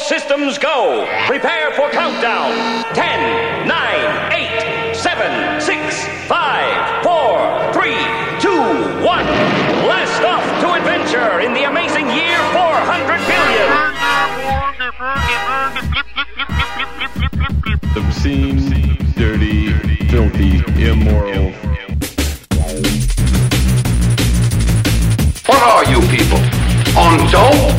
systems go. Prepare for countdown. 10, 9, 8, 7, 6, 5, 4, 3, 2, 1. Blast off to adventure in the amazing year 400 billion. Obscene, dirty, filthy, immoral. What are you people? On dope?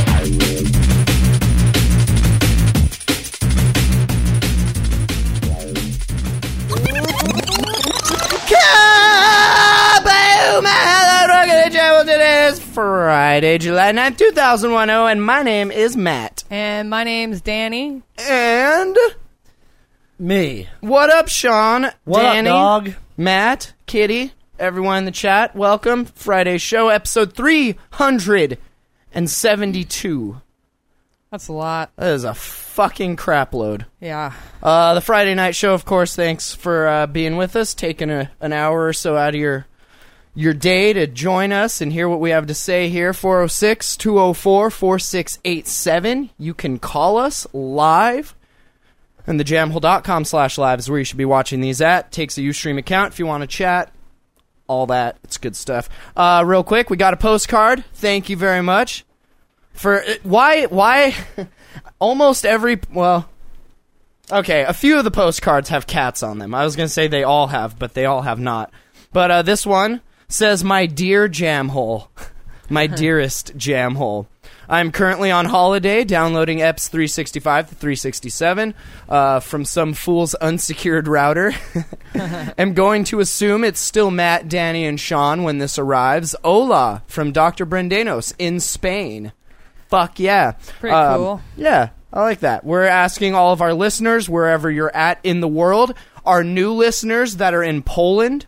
Kaboom! Hello, welcome to the channel. Today is Friday, July 9th, 2010, and my name is Matt. And my name's Danny. And me. What up, Sean? What Danny, up, dog? Matt, Kitty, everyone in the chat, welcome. Friday show, episode 372. That's a lot. That is a fucking crap load. Yeah. The Friday night show, of course, thanks for being with us, taking an hour or so out of your day to join us and hear what we have to say here. 406-204-4687. You can call us live. And thejamhole.com/live is where you should be watching these at. Takes a Ustream account if you want to chat. All that. It's good stuff. Real quick, we got a postcard. Thank you very much. For why almost every, well, okay, a few of the postcards have cats on them. I was going to say they all have, but they all have not. But this one says, "My dear Jamhole, my dearest Jamhole, I'm currently on holiday downloading EPS 365 to 367 from some fool's unsecured router. I'm going to assume it's still Matt, Danny, and Sean when this arrives. Hola from Dr. Brendanos in Spain." Fuck yeah. Pretty cool. Yeah, I like that. We're asking all of our listeners, wherever you're at in the world, our new listeners that are in Poland.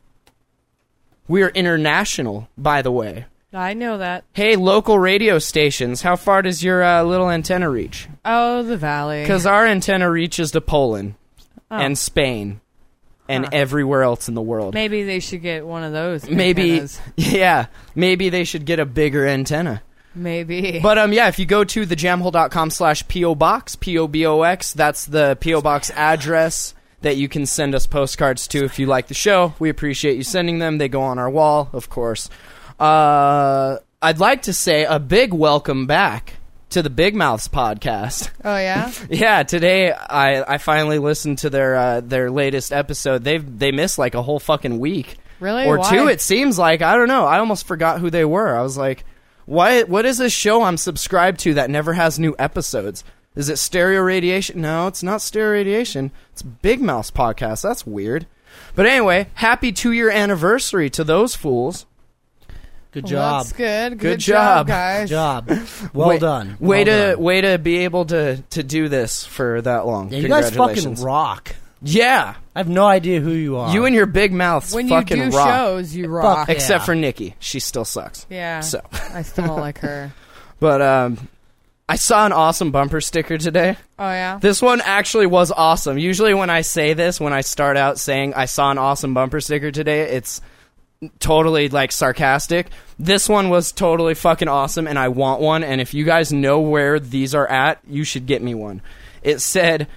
We are international, by the way. I know that. Hey, local radio stations, how far does your little antenna reach? Oh, the valley. Because our antenna reaches to Poland and Spain and everywhere else in the world. Maybe they should get one of those Maybe, antennas. yeah, maybe they should get a bigger antenna. Maybe. But yeah, if you go to thejamhole.com/PO Box, POBOX, that's the PO Box address that you can send us postcards to if you like the show. We appreciate you sending them. They go on our wall, of course. I'd like to say a big welcome back to the Big Mouths podcast. Oh, yeah? Yeah, today I finally listened to their latest episode. They missed like a whole fucking week. Really? Or Why? two, it seems like. I don't know. I almost forgot who they were. I was like, what is this show I'm subscribed to that never has new episodes? Is it Stereo Radiation? No, it's not Stereo Radiation. It's Big Mouths podcast. That's weird. But anyway, happy 2-year anniversary to those fools. Good Well, job. that's good. Good job. guys. Good job. Well done. Way Well to be able to do this for that long. done. Yeah, you guys fucking Congratulations. rock. Yeah. I have no idea who you are. You and your big mouths When you fucking do rock. shows, you rock. Yeah. Except for Nikki. She still sucks. Yeah. So. I still don't like her. But I saw an awesome bumper sticker today. Oh, yeah? This one actually was awesome. Usually when I say this, when I start out saying I saw an awesome bumper sticker today, it's totally like sarcastic. This one was totally fucking awesome and I want one, and if you guys know where these are at, you should get me one. It said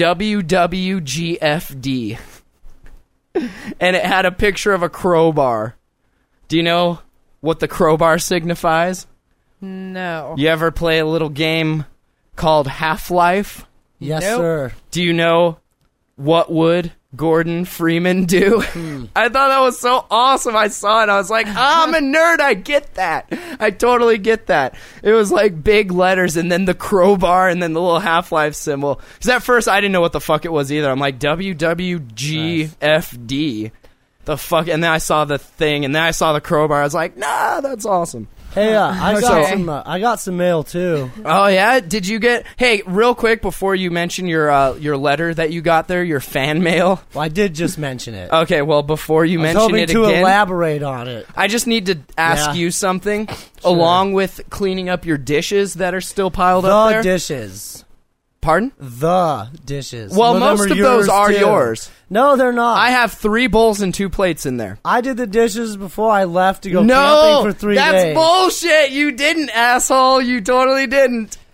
WWGFD and it had a picture of a crowbar. Do you know what the crowbar signifies? No. You ever play a little game called Half-Life? Yes, Nope. sir. Do you know what would Gordon Freeman do? I thought that was so awesome. I saw it. I was like, I'm a nerd. I get that. I totally get that. It was like big letters and then the crowbar and then the little Half-Life symbol. Because at first I didn't know what the fuck it was either. I'm like, WWGFD. The fuck? And then I saw the thing and then I saw the crowbar. I was like, nah, that's awesome. Hey, I Okay. got some mail too. Oh yeah, did you get? Hey, real quick before you mention your letter that you got there, your fan mail. Well, I did just mention it. Okay, well before you I was mention hoping it to again, elaborate on it. I just need to ask Yeah. you something, along with cleaning up your dishes that are still piled up The there. dishes. Pardon? The dishes. Well, Some them most of those are too. yours. No, they're not. I have 3 bowls and 2 plates in there. I did the dishes before I left to go No, camping for 3 that's days. bullshit. You didn't, asshole. You totally didn't.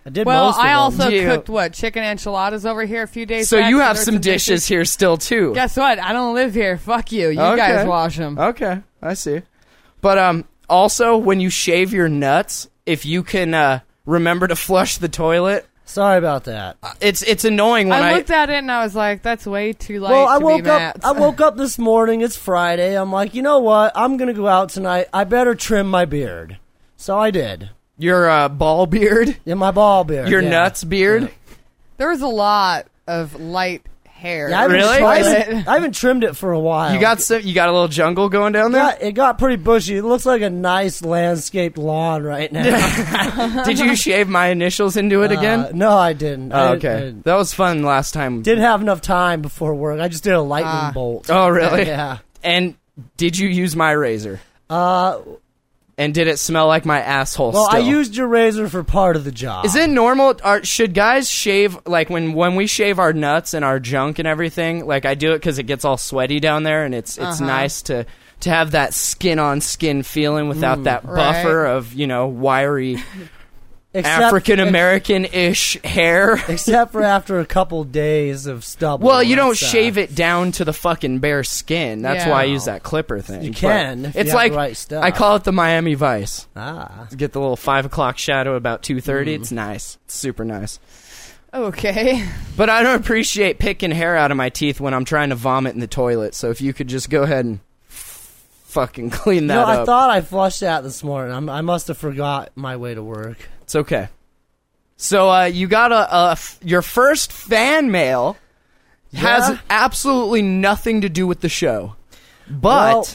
I did Well, most of I them. also You- cooked chicken enchiladas over here a few days So back. you have there's some dishes here still too. Guess what? I don't live here. Fuck you. You guys wash them. Okay, I see. But also when you shave your nuts, if you can remember to flush the toilet, Sorry about that. it's annoying when I looked at it and I was like, "That's way too late." Well, I to woke be up. Matt's. I woke up this morning. It's Friday. I'm like, you know what? I'm gonna go out tonight. I better trim my beard. So I did. your ball beard, Yeah, my ball beard. your yeah. nuts beard. There was a lot of light hair. Yeah, I haven't Really? I haven't trimmed it for a while. You got a little jungle going down there. It got pretty bushy. It looks like a nice landscaped lawn right now. Did you shave my initials into it again? No, I didn't. Oh, I okay, that was fun last time. didn't have enough time before work. I just did a lightning bolt. Oh, really? Yeah. And did you use my razor? And did it smell like my asshole? Well, still? I used your razor for part of the job. Is it normal? Should guys shave like when we shave our nuts and our junk and everything? Like I do it because it gets all sweaty down there, and it's nice to have that skin on skin feeling without that buffer of wiry African American ish hair. Except for after a couple days of stubble. Well, you don't That's, shave it down to the fucking bare skin. That's why I use that clipper thing. You But can if you it's have like the right stuff. I call it the Miami Vice. Ah. Get the little 5 o'clock shadow about 2:30. It's nice. It's super nice. Okay. But I don't appreciate picking hair out of my teeth when I'm trying to vomit in the toilet. So if you could just go ahead and fucking clean that I up. thought I flushed that this morning. I must have forgot my way to work. It's okay. So you got your first fan mail has Yeah? absolutely nothing to do with the show. But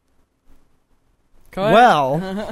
Go ahead. Well,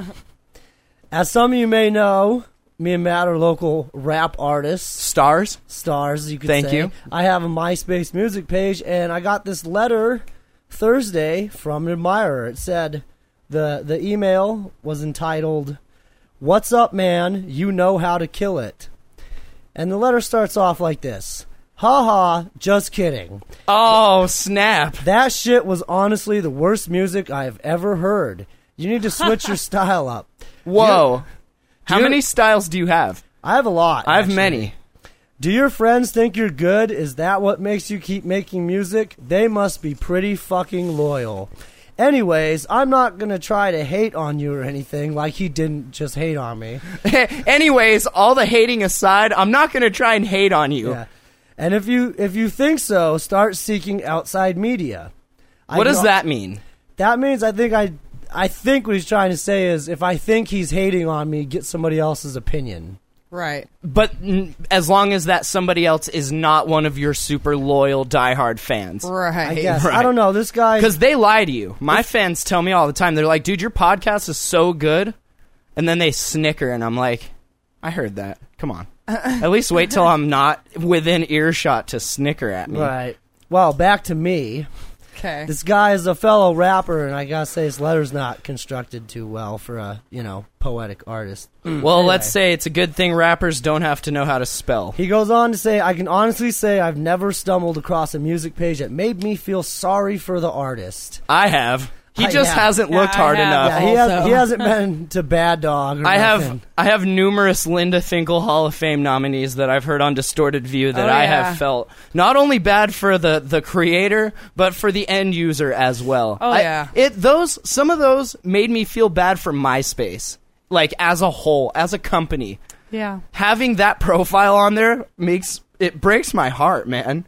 as some of you may know, me and Matt are local rap artists. stars. Stars, you could Thank say. you. I have a MySpace music page, and I got this letter Thursday from an admirer. It said, the email was entitled, "What's up, man? You know how to kill it." And the letter starts off like this. "Ha ha, just kidding. Oh, snap. That shit was honestly the worst music I have ever heard. You need to switch your style up." Whoa. How you- many styles do you have? I have a lot. I have actually. many. "Do your friends think you're good? Is that what makes you keep making music? They must be pretty fucking loyal. Anyways, I'm not gonna try to hate on you or anything, like he didn't just hate on me." Anyways, all the hating aside, I'm not going to try and hate on you. Yeah. "And if you think so, start seeking outside media." What does that mean? That means I think what he's trying to say is if I think he's hating on me, get somebody else's opinion. Right. But as long as that somebody else is not one of your super loyal, diehard fans. Right. I guess. Right. I don't know. This guy. Because they lie to you. My fans tell me all the time. They're like, dude, your podcast is so good. And then they snicker, and I'm like, I heard that. Come on. At least wait till I'm not within earshot to snicker at me. Right. Well, back to me. Okay. This guy is a fellow rapper, and I gotta say his letter's not constructed too well for a, poetic artist. Well, Anyway. let's say it's a good thing rappers don't have to know how to spell. He goes on to say, "I can honestly say I've never stumbled across a music page that made me feel sorry for the artist." I have. He just Yeah. hasn't Yeah, looked I hard have. enough. Yeah, Also. he hasn't been to Bad Dog or I nothing. have numerous Linda Finkel Hall of Fame nominees that I've heard on Distorted View that Oh, I yeah. have felt not only bad for the creator but for the end user as well. Oh, yeah. Some of those made me feel bad for MySpace, like as a whole, as a company. Yeah. Having that profile on there breaks my heart, man.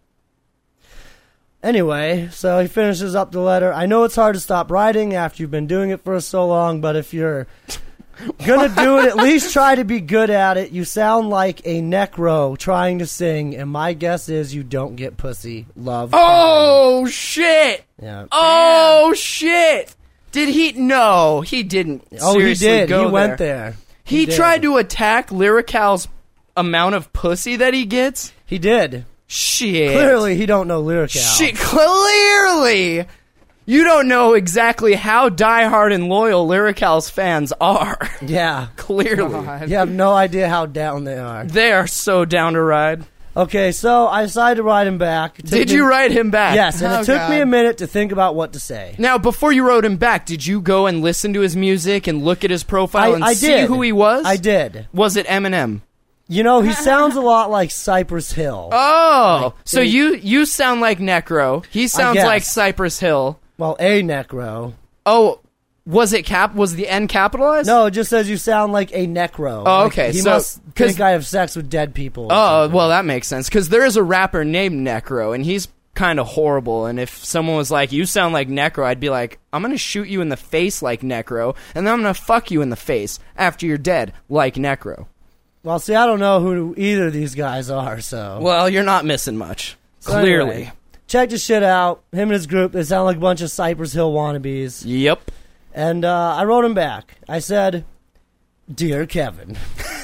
Anyway, so he finishes up the letter. "I know it's hard to stop writing after you've been doing it for so long, but if you're gonna do it, at least try to be good at it. You sound like a necro trying to sing, and my guess is you don't get pussy. Love." Oh shit! Yeah. Oh shit! Did he? No, he didn't. Oh, he seriously did. Go He went there. He did. tried to attack Lyrical's amount of pussy that he gets. He did. Shit. Clearly, he don't know Lyrical. Shit. Clearly, you don't know exactly how diehard and loyal Lyrical's fans are. Yeah. Clearly, God. You have no idea how down they are. they are so down to ride. Okay, so I decided to write him back. Did you write him back? Yes, and Oh, it took me God. a minute to think about what to say. Now, before you wrote him back, did you go and listen to his music and look at his profile and I see did. who he was? I did. Was it Eminem? You know, he sounds a lot like Cypress Hill. Oh, so you sound like Necro. He sounds guess. like Cypress Hill. Well, a Necro. Oh, was the N capitalized? No, it just says you sound like a Necro. Oh, Like, okay, he so- must 'cause- think I have sex with dead people. or Oh, something. well, that makes sense. Because there is a rapper named Necro, and he's kind of horrible. And if someone was like, you sound like Necro, I'd be like, I'm going to shoot you in the face like Necro, and then I'm going to fuck you in the face after you're dead like Necro. Well, see, I don't know who either of these guys are, so. Well, you're not missing much. So Clearly. anyway, check this shit out. Him and his group, they sound like a bunch of Cypress Hill wannabes. Yep. And I wrote him back. I said, "Dear Kevin."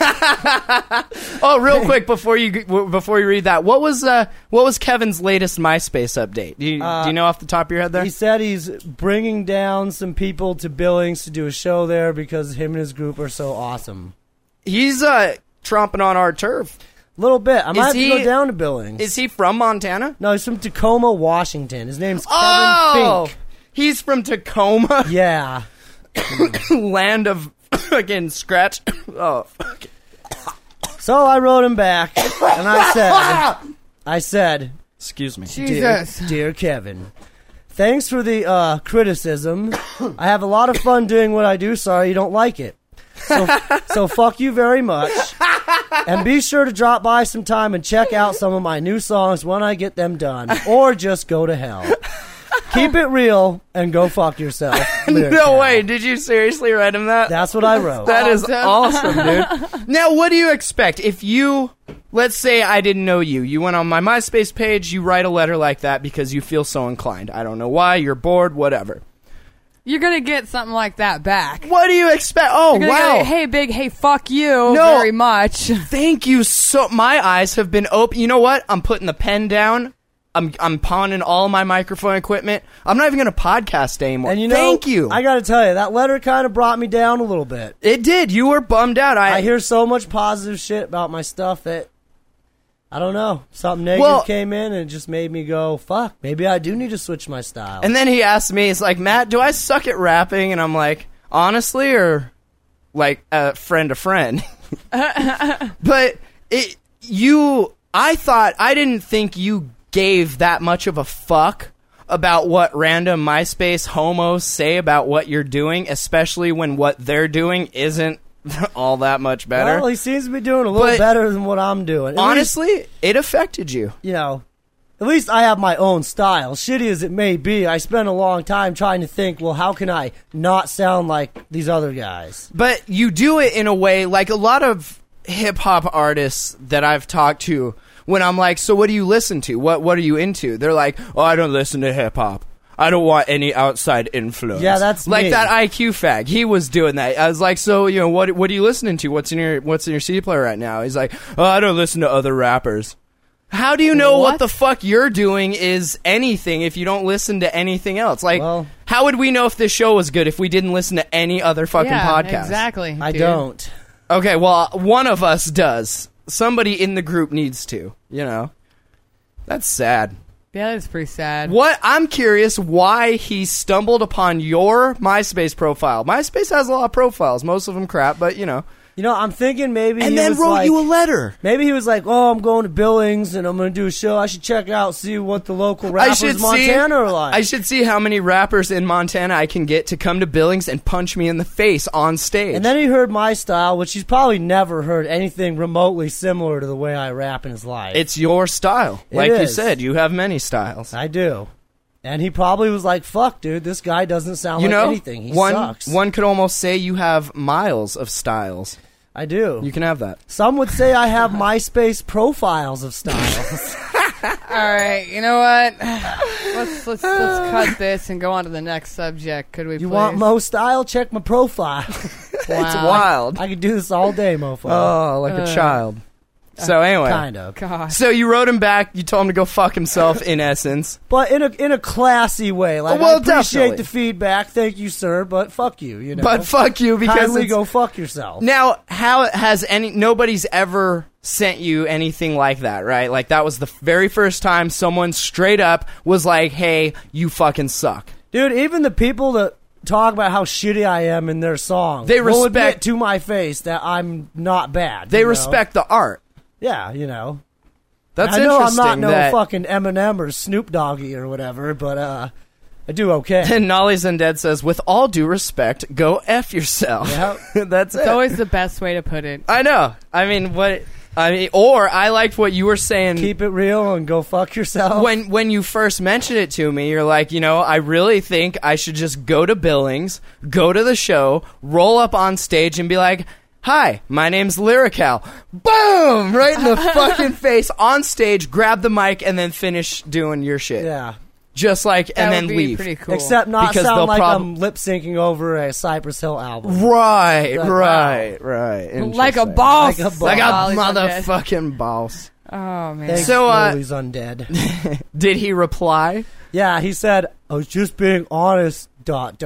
Oh, real quick before you read that, what was Kevin's latest MySpace update? Do you know off the top of your head there? He said he's bringing down some people to Billings to do a show there because him and his group are so awesome. He's tromping on our turf. A little bit. I might have to he- go down to Billings. Is he from Montana? No, he's from Tacoma, Washington. His name's Kevin Oh, Fink. he's from Tacoma, Yeah. land of fucking scratch. Oh, fuck. So I wrote him back, and I said, Excuse me. Jesus. Dear Kevin, thanks for the criticism. I have a lot of fun doing what I do. Sorry you don't like it. So fuck you very much. And be sure to drop by sometime and check out some of my new songs when I get them done. Or just go to hell. Keep it real and go fuck yourself. Lyric No Cal. way. Did you seriously write him that? That's what I wrote. That is awesome, dude. Now, what do you expect? If you, let's say I didn't know you. You went on my MySpace page, you write a letter like that because you feel so inclined. I don't know why, you're bored, whatever. You're going to get something like that back. What do you expect? Oh, You're gonna wow. go, hey, big, hey, fuck you No. very much. Thank you so. My eyes have been open. You know what? I'm putting the pen down. I'm pawning all my microphone equipment. I'm not even going to podcast anymore. And you know, Thank you. I gotta tell you, that letter kind of brought me down a little bit. It did. You were bummed out. I hear so much positive shit about my stuff that, I don't know, something negative Well- came in and it just made me go, fuck, maybe I do need to switch my style. And then he asked me, he's like, Matt, do I suck at rapping? And I'm like, honestly, or like friend to friend? But I didn't think you gave that much of a fuck about what random MySpace homos say about what you're doing, especially when what they're doing isn't all that much better. Well, he seems to be doing a little But- better than what I'm doing. At Honestly, least, it affected you. you know, at least I have my own style. Shitty as it may be, I spent a long time trying to think, well, how can I not sound like these other guys? But you do it in a way like a lot of hip-hop artists that I've talked to. When I'm like, so what do you listen to? What are you into? They're like, oh, I don't listen to hip-hop. I don't want any outside influence. Yeah, that's like me. that IQ fag. He was doing that. I was like, so what are you listening to? What's in your CD player right now? He's like, oh, I don't listen to other rappers. How do you know what the fuck you're doing is anything if you don't listen to anything else? Like, Well- how would we know if this show was good if we didn't listen to any other fucking yeah, podcast? exactly. I dude. don't. Okay, well, one of us does. Somebody in the group needs to, That's sad. Yeah, that's pretty sad. What? I'm curious why he stumbled upon your MySpace profile. MySpace has a lot of profiles, most of them crap, but You know, I'm thinking maybe And he then was wrote like, you a letter. maybe he was like, oh, I'm going to Billings and I'm going to do a show. I should check out, see what the local rappers in Montana are like. I should see how many rappers in Montana I can get to come to Billings and punch me in the face on stage. And then he heard my style, which he's probably never heard anything remotely similar to the way I rap in his life. It's your style. It Like you is. said, you have many styles. I do. And he probably was like, fuck, dude, this guy doesn't sound like anything. He sucks. One could almost say you have miles of styles. I do. You can have that. Some would say I have MySpace profiles of styles. All right, you know what? Let's cut this and go on to the next subject. Could we? You please? want Mo style? Check my profile. It's Wow. wild. I could do this all day, mofo. Oh, like a child. So anyway. Kind of. God. So you wrote him back. You told him to go fuck himself, in essence. But in a classy way. Like, Well, I appreciate definitely. the feedback. Thank you, sir. But fuck you, you know. But fuck you, because Kindly it's- go fuck yourself. Now, how has nobody's ever sent you anything like that, right? Like that was the very first time someone straight up was like, "Hey, you fucking suck." Dude, even the people that talk about how shitty I am in their song. They will admit respect- to my face that I'm not bad. They you know? respect the art. Yeah, you know. That's I know I'm interesting. not no that fucking Eminem or Snoop Doggy or whatever, but I do okay. And Nolly's Undead says, with all due respect, go F yourself. Yeah. That's it. It's always the best way to put it. I know. I mean, or I liked what you were saying. Keep it real and go fuck yourself. When you first mentioned it to me, you're like, I really think I should just go to Billings, go to the show, roll up on stage and be like, hi, my name's Lyrical. Boom! Right in the fucking face, on stage, grab the mic, and then finish doing your shit. Yeah. Just like, That and would then be leave. pretty cool. Except not Because they'll sound like prob- I'm lip syncing over a Cypress Hill album. Right, Like, right. like a Interesting. boss. Like a boss. Like a Nolly's Undead. motherfucking boss. Oh man. Thanks, So, Nolly's Undead. Did he reply? Yeah, he said, I was just being honest, ... That's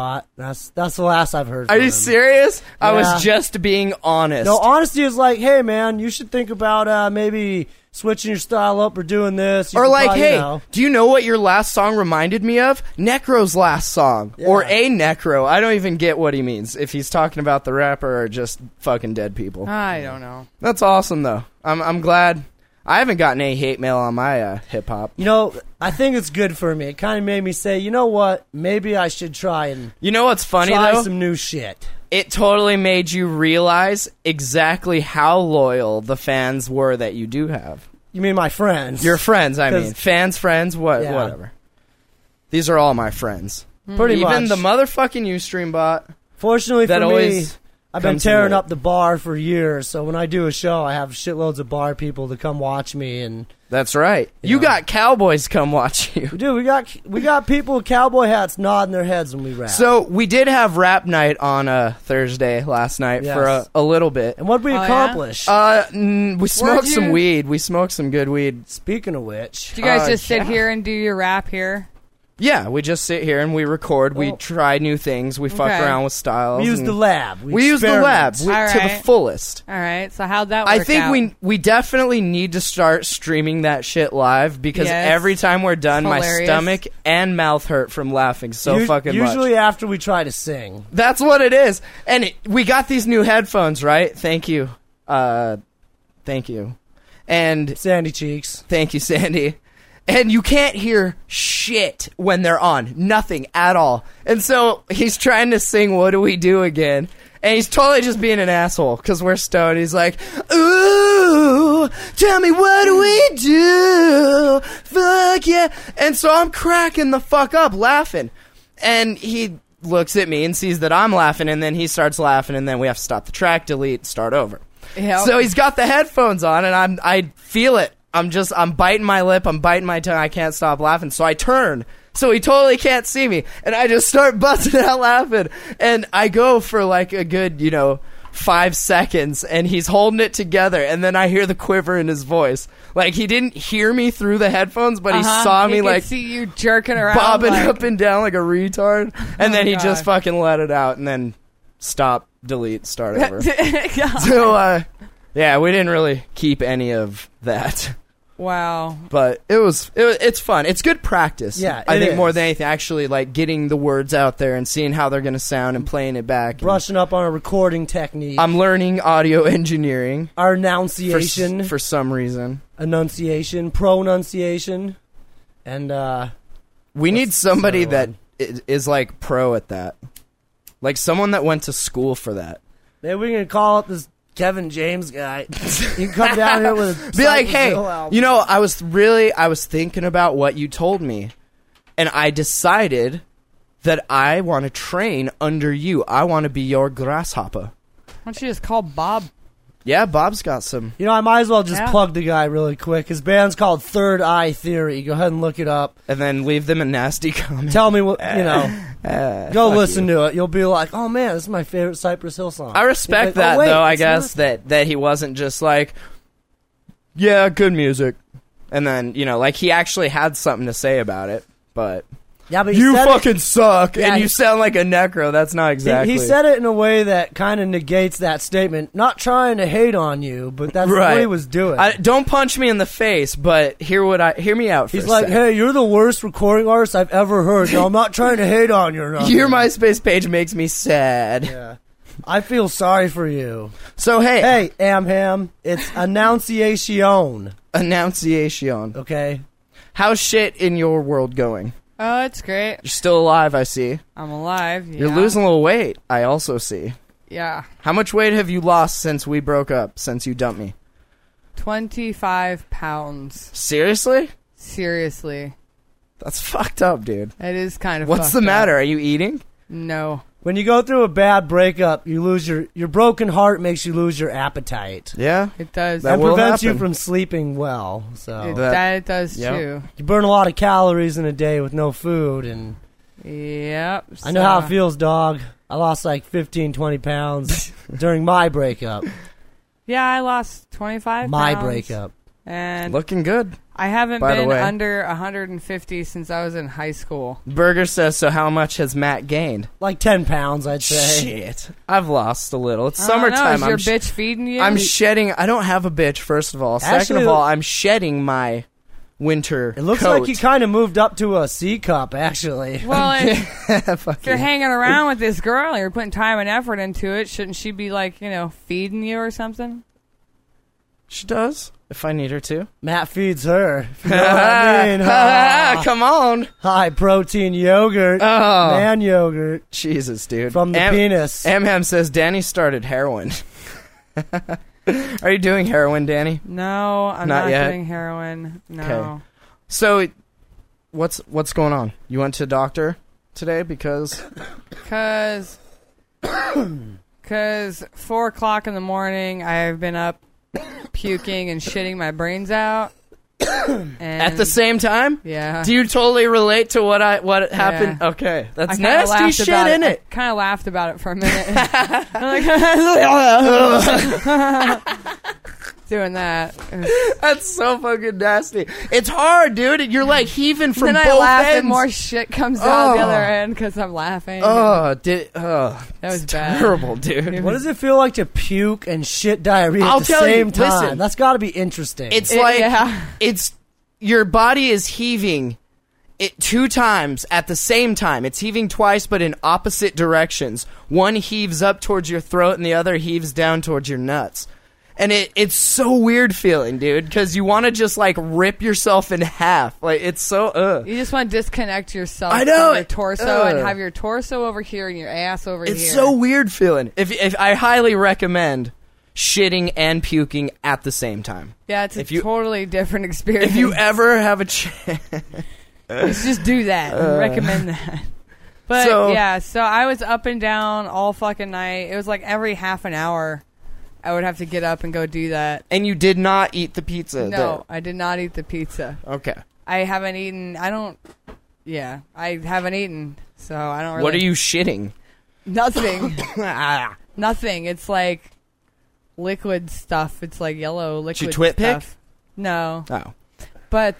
the last I've heard Are from you him. serious? I Yeah. was just being honest. No, honesty is like, hey, man, you should think about maybe switching your style up or doing this. You Or could like, probably, hey, you know. do you know what your last song reminded me of? Necro's last song. Yeah. Or a Necro. I don't even get what he means. If he's talking about the rapper or just fucking dead people. I don't know. That's awesome, though. I'm glad. I haven't gotten any hate mail on my hip-hop. You know, I think it's good for me. It kind of made me say, you know what? Maybe I should try and You know what's funny, try though? some new shit. It totally made you realize exactly how loyal the fans were that you do have. You mean my friends? Your friends, I 'Cause- mean. Fans, friends, Yeah. whatever. These are all my friends. Pretty Even much. the motherfucking Ustream bot. Fortunately that for me, always I've been comes in tearing late. up the bar for years. So when I do a show, I have shitloads of bar people to come watch me. And That's right. You know. got cowboys come watch you. dude, we got people with cowboy hats nodding their heads when we rap. So we did have rap night on Thursday last night for Yes. a little bit. and what did we Oh, yeah? accomplish? We smoked some you- weed. We smoked some good weed. Speaking of which, Do you guys just sit yeah. here and do your rap here? Yeah, we just sit here and we record. We Well- try new things. We fuck Okay. around with styles. we use and the lab. We use the lab experiment. to the Alright. fullest. All right. So how'd that work I think out? we definitely need to start streaming that shit live because Yes. every time we're done, my Hilarious. stomach and mouth hurt from laughing so fucking much. Usually after we try to sing. That's what it is. And we got these new headphones, right? Thank you. Thank you. And Sandy Cheeks. thank you, Sandy. And you can't hear shit when they're on. Nothing at all. And so he's trying to sing What Do We Do again. And he's totally just being an asshole because we're stoned. He's like, ooh, tell me what do we do? Fuck yeah. And so I'm cracking the fuck up laughing. And he looks at me and sees that I'm laughing. And then he starts laughing. And then we have to stop the track, delete, start over. Yep. So he's got the headphones on, and I feel it. I'm biting my lip, I'm biting my tongue, I can't stop laughing. So I turn, so he totally can't see me, and I just start busting out laughing. And I go for like a good, 5 seconds, and he's holding it together, and then I hear the quiver in his voice. Like he didn't hear me through the headphones, but he saw me could like see you jerking around, bobbing like, up and down like a retard, and then he God. just fucking let it out, and then stop, delete, start over. God. So, yeah, we didn't really keep any of that, Wow. but it's fun. It's good practice. Yeah, I it think more is. than anything, actually, like getting the words out there and seeing how they're going to sound and playing it back. And Brushing up on a recording technique. I'm learning audio engineering our for, enunciation. for some reason. Enunciation. Pronunciation. And, We need somebody the other that is like pro at that, like someone that went to school for that. maybe we can call up this Kevin James guy. He can come down here with a Be like, Cypress hey, Hill album. I was thinking about what you told me, and I decided that I want to train under you. I want to be your grasshopper. Why don't you just call Bob? Yeah, Bob's got some. I might as well just Yeah. plug the guy really quick. His band's called Third Eye Theory. Go ahead and look it up. And then leave them a nasty comment. Tell me what, go fuck listen you. to it. You'll be like, oh man, this is my favorite Cypress Hill song. I respect You'll be like, that, oh, wait, though, I it's guess, not. that he wasn't just like, yeah, good music. And then, like he actually had something to say about it. But Yeah, but he you said fucking suck, Yeah, and you he- sound like a necro. That's not exactly. He said it in a way that kind of negates that statement. Not trying to hate on you, but that's Right. what he was doing. Don't punch me in the face, but hear me out. For He's a like, sec. hey, you're the worst recording artist I've ever heard. No, I'm not trying to hate on you or nothing. Your MySpace page makes me sad. Yeah. I feel sorry for you. So hey, Hey, Amham, it's Annunciation, Annunciation. okay? How's shit in your world going? Oh, it's great. You're still alive, I see. I'm alive. You're yeah. losing a little weight, I also see. Yeah. How much weight have you lost since we broke up, since you dumped me? 25 pounds. Seriously? Seriously. That's fucked up, dude. It is kind of What's the fucked matter? up. Are you eating? No. When you go through a bad breakup, you lose your broken heart makes you lose your appetite. Yeah? It does. That And will prevents you happen. from sleeping well. So That does Yep. too. you burn a lot of calories in a day with no food, and Yep. I know how it feels, dog. I lost like 15, 20 pounds during my breakup. Yeah, I lost 25 My pounds. breakup. And Looking good. I haven't by the been way. under 150 since I was in high school. Burger says, so how much has Matt gained? Like 10 pounds, I'd say. Shit. I've lost a little. It's I don't know, summertime. is your bitch feeding you? I'm shedding. I don't have a bitch, first of all. Second Actually- of all, I'm shedding my winter It looks coat. like you kind of moved up to a C cup, actually. well, if Fuck you're you. hanging around with this girl and you're putting time and effort into it, shouldn't she be like, feeding you or something? She does, if I need her to. Matt feeds her. If you know what I mean. Ha. Come on. High protein yogurt. Oh. Man yogurt. Jesus, dude. From the penis. Amham says, Danny started heroin. Are you doing heroin, Danny? No, I'm Not not, yet? doing heroin. No. Okay. So, what's going on? You went to the doctor today because... Cause 4 o'clock in the morning, I've been up puking and shitting my brains out. And At the same time? yeah. Do you totally relate to what happened? Yeah. Okay. That's I kinda nasty laughed shit, about isn't I it? kind of laughed about it for a minute. I'm like, doing that. That's so fucking nasty. It's hard, dude. You're like heaving from Then both I laugh ends. and more shit comes out the Oh. other end because I'm laughing. That was bad. terrible, dude. What does it feel like to puke and shit diarrhea I'll at the tell you, same time? listen. That's got to be interesting. It's It- like yeah. it's your body is heaving it 2 times at the same time. It's heaving twice, but in opposite directions. One heaves up towards your throat, and the other heaves down towards your nuts. And it's so weird feeling, dude, because you want to just like rip yourself in half. Like it's so You just want to disconnect yourself I know from your it. torso and Ugh. have your torso over here and your ass over here. It's so weird feeling. If I highly recommend shitting and puking at the same time. Yeah, it's a if you- totally different experience. If you ever have a chance. just do that. I recommend that. But So- so I was up and down all fucking night. It was like every half an hour I would have to get up and go do that. And you did not eat the pizza. No, I did not eat the pizza. Okay. I haven't eaten. I haven't eaten. So I don't really. What are you shitting? Nothing. Nothing. It's like liquid stuff. It's like yellow liquid Did you twit pick? stuff. No. Oh. But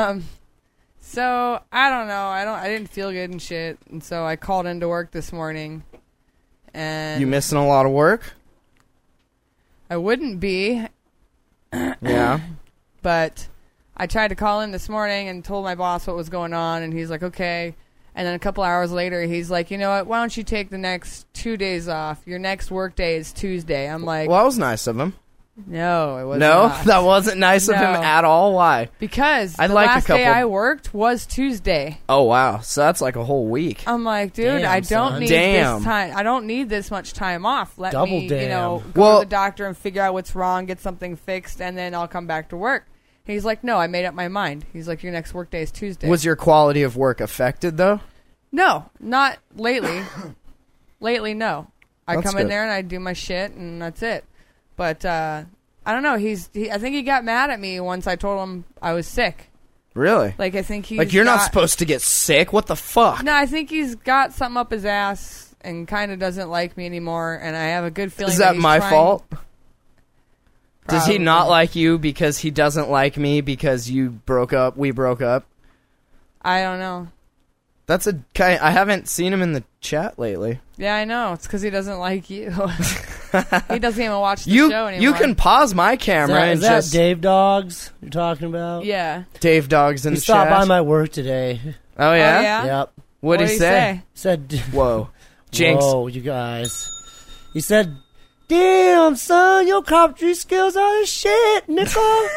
so I don't know. I didn't feel good and shit, and so I called into work this morning. And You missing a lot of work? I wouldn't be, Yeah. but I tried to call in this morning and told my boss what was going on, and he's like, okay. And then a couple hours later, he's like, you know what? Why don't you take the next 2 days off? Your next work day is Tuesday. I'm like, Well, that was nice of him. no, it wasn't. No, not. that wasn't nice of him No. at all. Why? Because I'd the like a last day couple- I worked was Tuesday. Oh wow, so that's like a whole week. I'm like, dude, Damn, I don't son. need Damn. this time. I don't need this much time off. Let Double me, damn. go Well- to the doctor and figure out what's wrong, get something fixed, and then I'll come back to work. He's like, no, I made up my mind. He's like, your next work day is Tuesday. Was your quality of work affected though? No, not lately. Lately, no. I That's come in good. there and I do my shit, and that's it. But I don't know. I think he got mad at me once I told him I was sick. Really? Like I think he's Like you're not got- supposed to get sick. What the fuck? No, I think he's got something up his ass and kind of doesn't like me anymore. And I have a good feeling. Is that he's my trying- fault? Does he Probably. not like you because he doesn't like me because we broke up? I don't know. That's a guy. I haven't seen him in the chat lately. Yeah, I know. It's because he doesn't like you. He doesn't even watch the You show anymore. you can pause my camera and Is that just Dave Dogs you're talking about? Yeah. Dave Dogs in He the stopped chat. by my work today. Oh yeah. Oh, yeah? Yep. What'd he say? Said, Whoa, Jinx. whoa, you guys. He said, damn, son, your carpentry skills are the shit, nickel.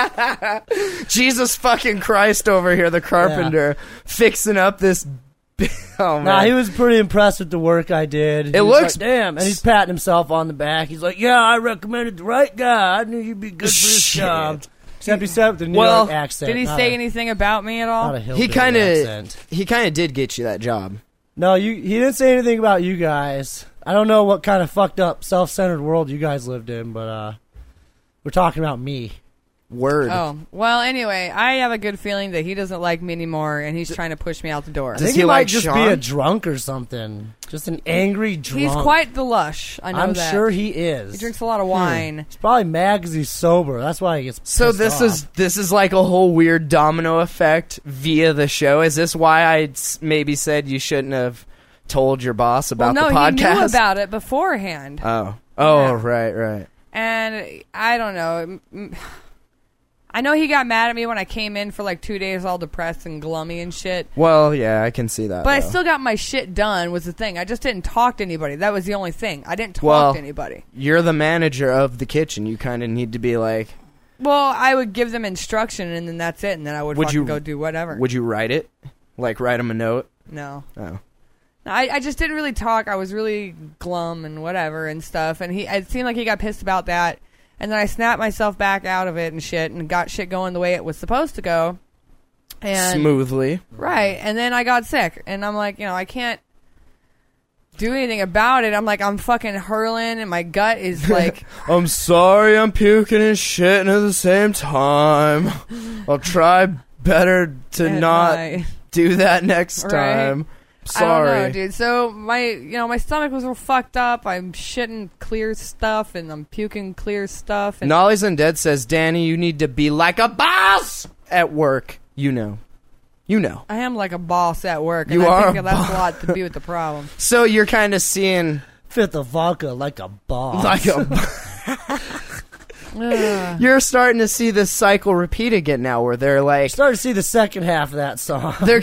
Jesus fucking Christ over here, the carpenter, fixing up this. Oh man. Nah, he was pretty impressed with the work I did. He It was looks- like, damn, and he's patting himself on the back. He's like, yeah, I recommended the right guy. I knew you'd be good for this Shit. job. Except he said it with the New Well, York accent. Did he not say a- anything about me at all? Not a he hillbilly kind accent. of did get you that job. No, he didn't say anything about you guys. I don't know what kind of fucked up, self-centered world you guys lived in, but we're talking about me. Word. Oh, well, anyway, I have a good feeling that he doesn't like me anymore, and he's trying to push me out the door. I Does think he he like might just be Sean? a drunk or something. Just an angry drunk. He's quite the lush. I know I'm that. sure he is. He drinks a lot of wine. He's probably mad because he's sober. That's why he gets So pissed this off. is like a whole weird domino effect via the show. Is this why I maybe said you shouldn't have told your boss about Well, no, the podcast? he knew about it beforehand. Oh, Yeah. right. And I don't know. I know he got mad at me when I came in for like 2 days all depressed and glummy and shit. Well, yeah, I can see that. But I though. still got my shit done was the thing. I just didn't talk to anybody. That was the only thing. I didn't talk Well, to anybody. You're the manager of the kitchen. You kind of need to be like, Well, I would give them instruction and then that's it. And then I would fucking go do whatever. would you write it? Like write them a note? No. Oh. I just didn't really talk. I was really glum and whatever and stuff. And it seemed like he got pissed about that. And then I snapped myself back out of it and shit and got shit going the way it was supposed to go. And Smoothly. Right. And then I got sick. And I'm like, I can't do anything about it. I'm like, I'm fucking hurling and my gut is like... I'm sorry I'm puking and shitting at the same time. I'll try better to At not night. do that next Right. time. Sorry. I don't know, dude. So my stomach was all fucked up. I'm shitting clear stuff and I'm puking clear stuff. And Nolly's Undead says, Danny, you need to be like a boss at work. You know. I am like a boss at work. And You I are think a that's a lot to be with the problem. So you're kind of seeing Fit the vodka like a boss. like Ugh. you're starting to see this cycle repeat again now, where they're like Started to see the second half of that song. they're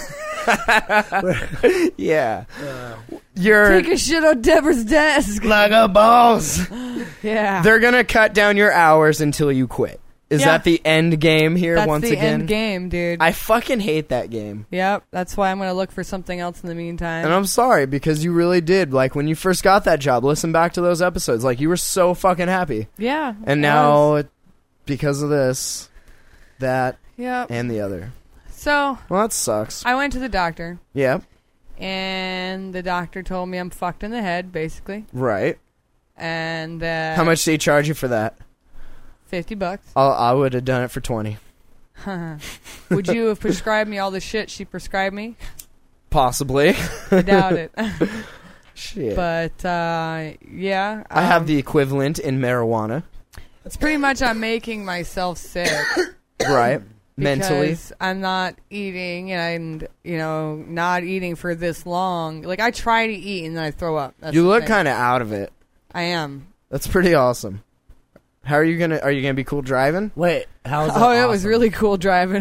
yeah. You're Take a shit on Deborah's desk. like a boss. Yeah. They're gonna cut down your hours until you quit. Is Yeah. that the end game here? That's once the again, end game, dude. I fucking hate that game. Yep. That's why I'm going to look for something else in the meantime. And I'm sorry, because you really did. Like, when you first got that job, listen back to those episodes. Like, you were so fucking happy. Yeah. And I now, was. because of this, that, Yep. and the other. So Well, that sucks. I went to the doctor, Yeah, and the doctor told me I'm fucked in the head, basically. right. And How much did he charge you for that? $50. I would have done it for 20. Would you have prescribed me all the shit she prescribed me? Possibly. I doubt it. Shit. But yeah, I have the equivalent in marijuana. It's pretty much I'm making myself sick. Right. Mentally. Because I'm not eating and not eating for this long. Like I try to eat and then I throw up. That's You the look thing. kind of out of it. I am. That's pretty awesome. How are you gonna be cool driving? Wait, how is that Oh, it was awesome? really cool driving.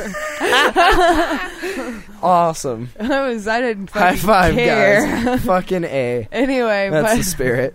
Awesome. I didn't fucking High five, care. guys. Fucking A. Anyway, That's the spirit.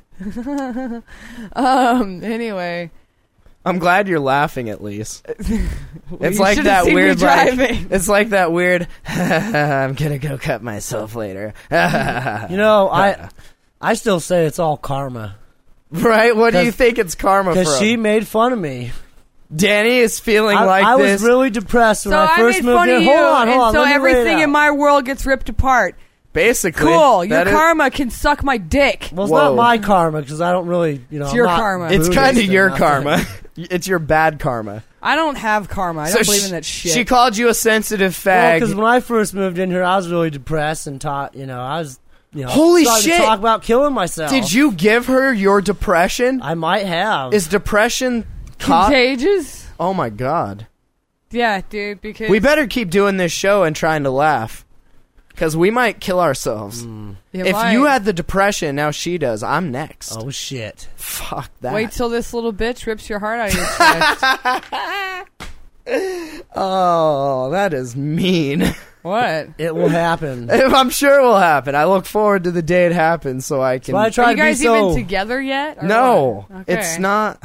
anyway, I'm glad you're laughing at least. you It's like should've that seen me weird driving. It's like that weird I'm gonna go cut myself later. You know, I still say it's all karma. Right? What do you 'Cause- think it's karma Because from? she made fun of me. Danny is feeling I like this. was really depressed when So I first made moved fun in. of you, Hold on. and so let me lay it everything out. in my world gets ripped apart. Basically. Cool. Your that is- karma can suck my dick. Well, it's Whoa. not my karma because I don't really, It's I'm your not karma. It's Buddhist kind of or your nothing. karma. It's your bad karma. I don't have karma. I don't believe in that shit. She called you a sensitive Well, fag. because when I first moved in here, I was really depressed and I was, Holy starting shit. to talk about killing myself. Did you give her your depression? I might have. Is depression Contagious? Oh my god. Yeah, dude. Because We better keep doing this show and trying to laugh. Because we might kill ourselves. If you had the depression, now she does. I'm next. Oh, shit. Fuck that. Wait till this little bitch rips your heart out of your chest. Oh, that is mean. What? It will happen. I'm sure it will happen. I look forward to the day it happens so I can... But I try Are you to be guys so... even together yet? Or No. what? Okay. It's not...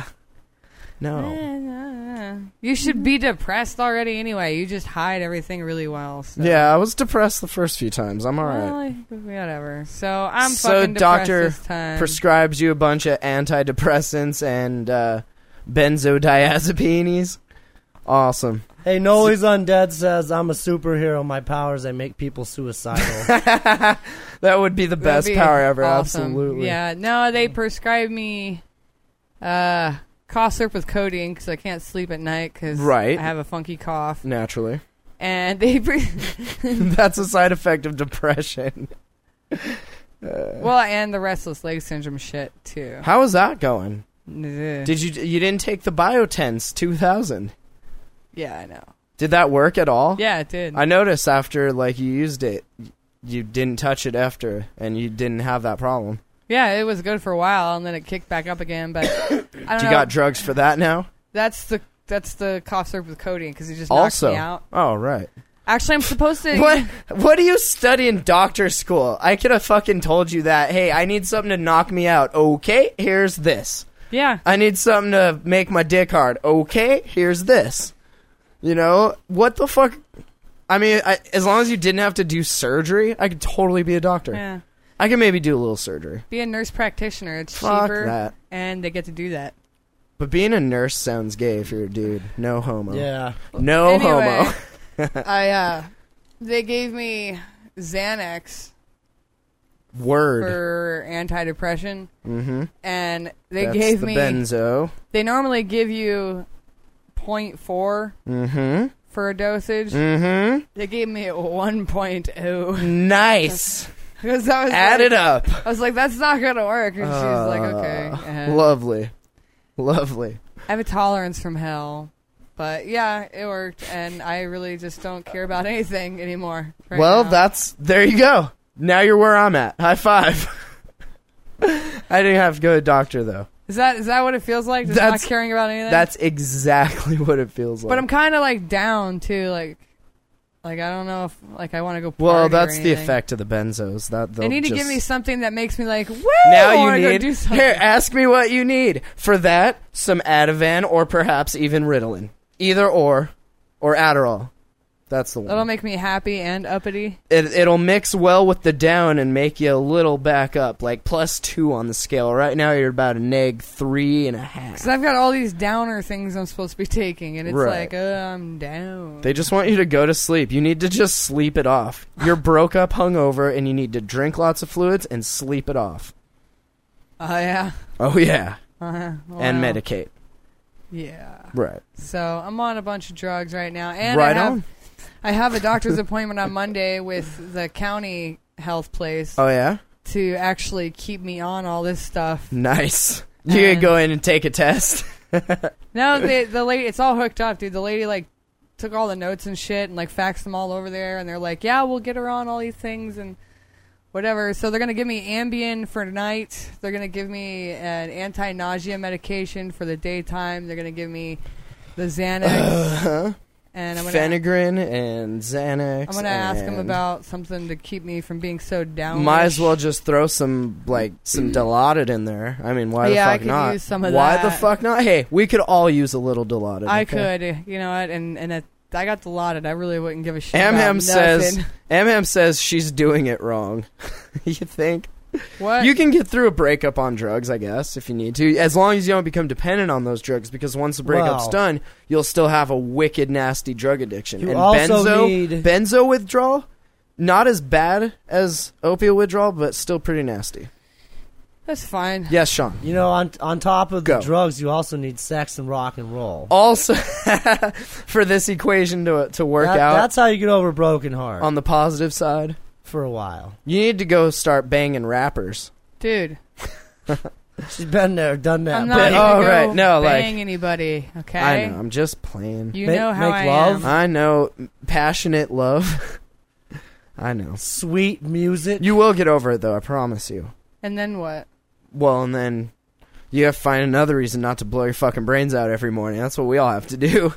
No. You should be depressed already anyway. You just hide everything really well. So. Yeah, I was depressed the first few times. I'm all right. Well, whatever. So I'm So fucking depressed doctor this time. prescribes you a bunch of antidepressants and benzodiazepines. Awesome. Hey, Nolly's Undead says, I'm a superhero. My powers, I make people suicidal. That would be the best That'd be power ever. awesome. Absolutely. Yeah. No, they prescribed me cough syrup with codeine because I can't sleep at night because Right. I have a funky cough. Naturally. And they... That's a side effect of depression. well, and the restless leg syndrome shit, too. How is that going? Ugh. Did you didn't take the Biotense 2000? Yeah, I know. Did that work at all? Yeah, it did. I noticed after like you used it, you didn't touch it after, and you didn't have that problem. Yeah, it was good for a while, and then it kicked back up again. But I don't know. You got drugs for that now? That's the cough syrup with codeine because he just knocked me out. Oh right. Actually, I'm supposed to. What do you study in doctor school? I could have fucking told you that. Hey, I need something to knock me out. Okay, here's this. Yeah. I need something to make my dick hard. Okay, here's this. You know, what the fuck? I mean, as long as you didn't have to do surgery, I could totally be a doctor. Yeah. I could maybe do a little surgery. Be a nurse practitioner. It's Fuck cheaper, that. and they get to do that. But being a nurse sounds gay if you're a dude. No homo. Yeah. No Anyway, homo. they gave me Xanax Word. for antidepressant, Mm-hmm. and they That's gave the me. benzo. They normally give you 0.4 Mm-hmm. for a dosage. Mm-hmm. They gave me a 1.0 Nice. because I was Add like, it up. I was like, that's not gonna work, and she's like, okay. Lovely. Lovely. I have a tolerance from hell, but yeah, it worked, and I really just don't care about anything anymore. Right Well, now. there you go. Now you're where I'm at. High five. I didn't have to go to a doctor, though. Is that what it feels like? Just not caring about anything? That's exactly what it feels like. But I'm kind of like down too, like I don't know if like I want to go. Party well, or that's the anything. effect of the benzos. That They need to give me something that makes me like, woo! Now I you wanna go need do something. here. Ask me what you need for that. Some Ativan or perhaps even Ritalin, either or Adderall. That's the one. That'll make me happy and uppity. It'll mix well with the down and make you a little back up, like +2 on the scale. Right now you're about a -3.5. Because I've got all these downer things I'm supposed to be taking, and it's Right. like, I'm down. They just want you to go to sleep. You need to just sleep it off. You're broke up, hungover, and you need to drink lots of fluids and sleep it off. Oh yeah. Oh yeah, And and medicate. Yeah. Right. So I'm on a bunch of drugs right now, and Right I on. have a doctor's appointment on Monday with the county health place Oh yeah. to actually keep me on all this stuff. Nice. You gonna And- go in and take a test? No, the lady, it's all hooked up, dude. The lady like took all the notes and shit and like faxed them all over there, and they're like, yeah, we'll get her on all these things and whatever. So they're gonna give me Ambien for tonight. They're gonna give me an anti-nausea medication for the daytime. They're gonna give me the Xanax. And I'm gonna Phenegrin and Xanax. I'm gonna ask him and- about something to keep me from being so down. Might as well just throw some Dilaudid in there. I mean, why the Yeah, I fuck could not? use some of why that. the fuck not? Hey, we could all use a little Dilaudid. I okay? could, you know what? And I got Dilaudid. I really wouldn't give a shit. Amham about says nothing. Amham says she's doing it wrong. You think? What? You can get through a breakup on drugs, I guess, if you need to, as long as you don't become dependent on those drugs. Because once the breakup's Wow. done, you'll still have a wicked, nasty drug addiction. You and also need- benzo withdrawal, not as bad as opiate withdrawal, but still pretty nasty. That's fine. Yes, Sean. You know, on top of Go. the drugs, you also need sex and rock and roll. Also, for this equation to work out That's how you get over a broken heart on the positive side, for a while. you need to go start banging rappers. Dude, She's been there, done that. I'm not but- gonna oh, go right. No, like- bang anybody, okay? I know. I'm just playing. You Make- know how make I love? am. I know. Passionate love. I know. Sweet music. You will get over it, though, I promise you. And then what? Well, and then you have to find another reason not to blow your fucking brains out every morning. That's what we all have to do.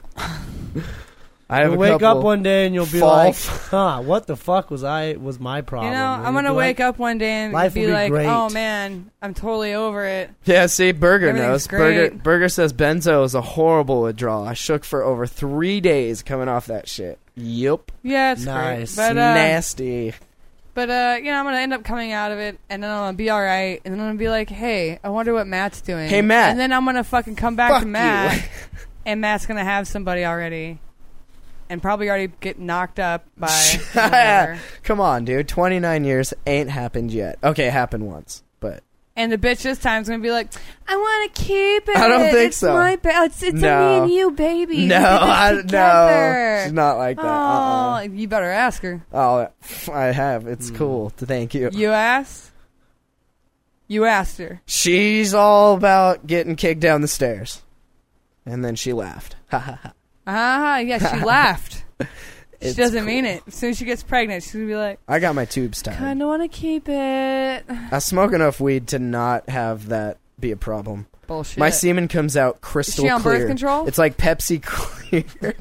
I have You'll a wake couple up one day and you'll be fall- like, huh, what the fuck was my problem? You know, And I'm you'll gonna be wake like, up one day and life be will be like, great. oh man, I'm totally over it. Yeah, see, Burger Everything's knows. Burger, great. Burger says benzo is a horrible withdrawal. I shook for over 3 days coming off that shit. Yup. Yeah, it's Nice. great. Nasty. But you know, I'm gonna end up coming out of it, and then I'm gonna be all right, and then I'm gonna be like, hey, I wonder what Matt's doing. Hey, Matt. And then I'm gonna fucking come back Fuck to Matt, and Matt's gonna have somebody already, and probably already get knocked up by. whatever. Come on, dude. 29 years ain't happened yet. Okay, it happened once, but And the bitch this time's gonna be like, I want to keep it. I don't think it's so. My it's No. a me and you, baby. no, We did this I together. no, she's not like that. Oh, you better ask her. Oh, I have. It's cool. Thank you. You asked? You asked her. She's all about getting kicked down the stairs, and then she laughed. Ha ha ha. Yeah, she laughed. She It's doesn't cool. mean it. As soon as she gets pregnant, she's gonna be like, I got my tubes tied. kinda wanna keep it. I smoke enough weed to not have that be a problem. Bullshit. My semen comes out crystal Is she on clear. birth control? It's like Pepsi clear.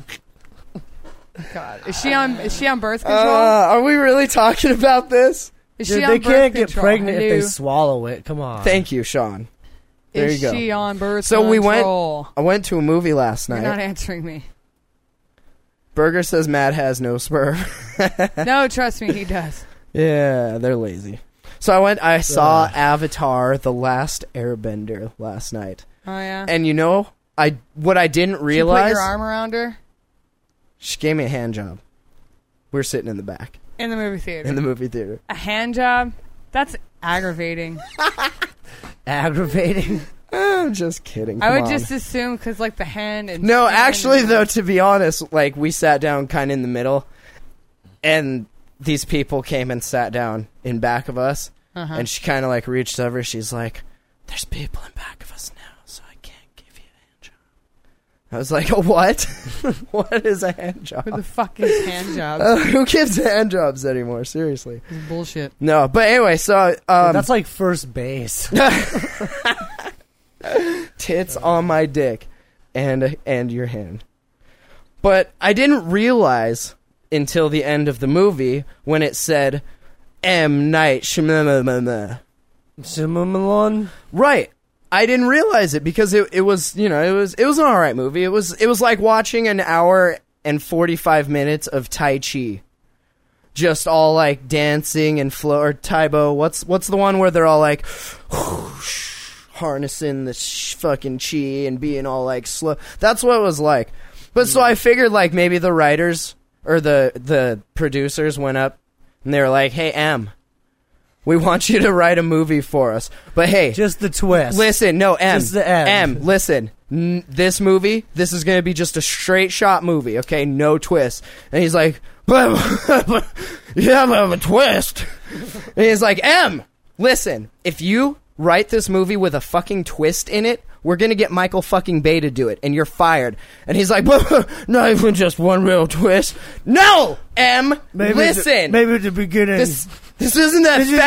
God. Is she on birth control? Are we really talking about this? Is Dude, she on they birth can't get control? pregnant if they Hello? swallow it. Come on. Thank you, Sean. There Is you go. she on birth So control? we went. I went to a movie last You're night. not answering me. Burger says Matt has no sperm. No, trust me, he does. Yeah, they're lazy. So I saw Avatar: The Last Airbender last night. Oh yeah. And you know, what I didn't Did you realize, put your arm around her she gave me a hand job. We're sitting in the back in the movie theater. in the movie theater. A hand job? That's aggravating. Aggravating. I'm just kidding. I Come would on. just assume because like the hand and No, skin actually, and- though, to be honest, like we sat down kind of in the middle, and these people came and sat down in back of us, and she kind of like reached over. She's like, "There's people in back of us now, so I can't give you a hand job." I was like, "Oh, what? What is a hand job? Who the fuck is hand jobs? Who gives hand jobs anymore? Seriously, This is bullshit. no." But anyway, so That's like first base. tits on my dick and your hand. But I didn't realize until the end of the movie when it said M. Night Shyamalan. Shyamalan. Right. I didn't realize it because it was, you know, it was an alright movie. It was like watching an hour and 45 minutes of Tai Chi. Just all like dancing and flow, or Taibo. What's the one where they're all like whoosh, harnessing the fucking chi and being all like slow. That's what it was like. But so I figured like maybe the writers or the producers went up and they were like, "Hey, M, we want you to write a movie for us. But hey, Just the twist. listen, no, M. Just the M. Listen. This movie, this is going to be just a straight shot movie, okay? No twist." And he's like, but you have a twist. And he's like, "M, listen, if you write this movie with a fucking twist in it, we're going to get Michael fucking Bay to do it, and you're fired." And he's like, "Not even just one real twist." No, M, listen. Maybe at the beginning. This isn't that This is the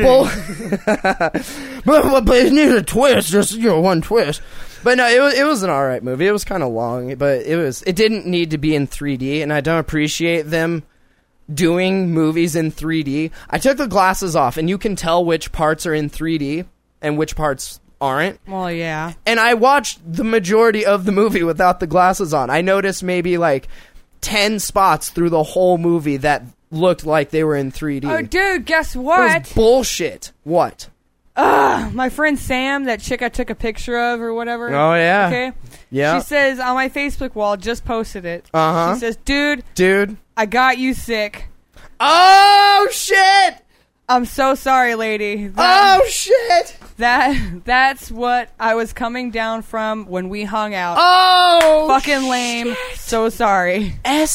faggot bull. but it needs a twist, just, you know, one twist. But no, it was an alright movie. It was kind of long, but it didn't need to be in 3D, and I don't appreciate them doing movies in 3D. I took the glasses off, and you can tell which parts are in 3D and which parts aren't. Well, yeah. And I watched the majority of the movie without the glasses on. I noticed maybe like 10 spots through the whole movie that looked like they were in 3D. Oh, dude, guess It was what? bullshit. What? My friend Sam, that chick I took a picture of or whatever. Oh, yeah. Okay. Yeah. She says on my Facebook wall, just posted it. Uh-huh. She says, "Dude, Dude. I got you sick. Oh, shit! I'm so sorry, lady. Oh, shit! That's what I was coming down from when we hung out. Oh, Fucking lame. So sorry."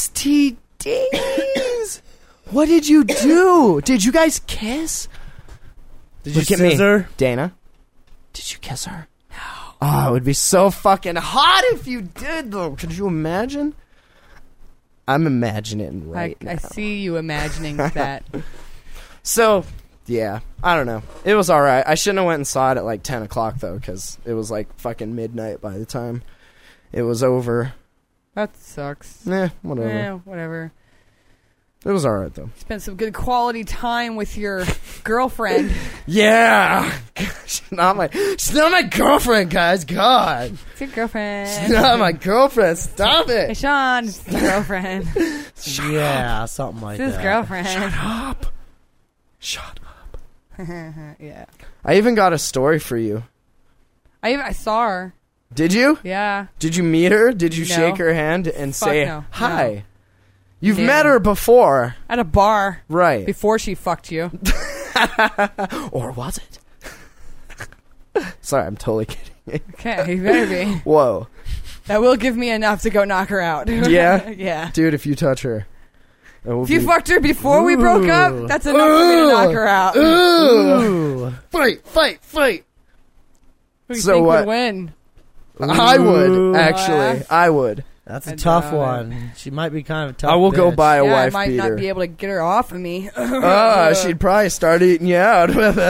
STDs. What did you do? Did you guys kiss? Did you Look at me. scissor? Dana, did you kiss her? No. Oh, it would be so fucking hot if you did, though. Could you imagine? I'm imagining right now. I see you imagining that. So, yeah, I don't know. It was all right. I shouldn't have went and saw it at like 10 o'clock, though, because it was like fucking midnight by the time it was over. That sucks. Whatever. Whatever. It was all right, though. Spent some good quality time with your girlfriend. Yeah. She's not my girlfriend, guys. God. It's your girlfriend. She's not my girlfriend. Stop Hey, it. Sean, it's his girlfriend. Yeah, something like It's his that. girlfriend. Shut up. Yeah. I even got a story for you. I saw her. Did you? Yeah. Did you meet her? Did you No. shake her hand and Fuck say no. hi? No. You've Yeah. met her before. At a bar. Right. Before she fucked you. Or was it? Sorry, I'm totally kidding. Okay, you better be. Whoa. That will give me enough to go knock her out. Yeah? Yeah. Dude, if you touch her. it will If you be- fucked her before we broke up, that's enough for me to knock her out. Ooh. Fight! Who do you So think what? would win? I would, Ooh. actually. I would. That's a I tough doubt one. She might be kind of a tough. I will go bitch. buy a Yeah, I wife might beater. not be able to get her off of me. She'd probably start eating you out.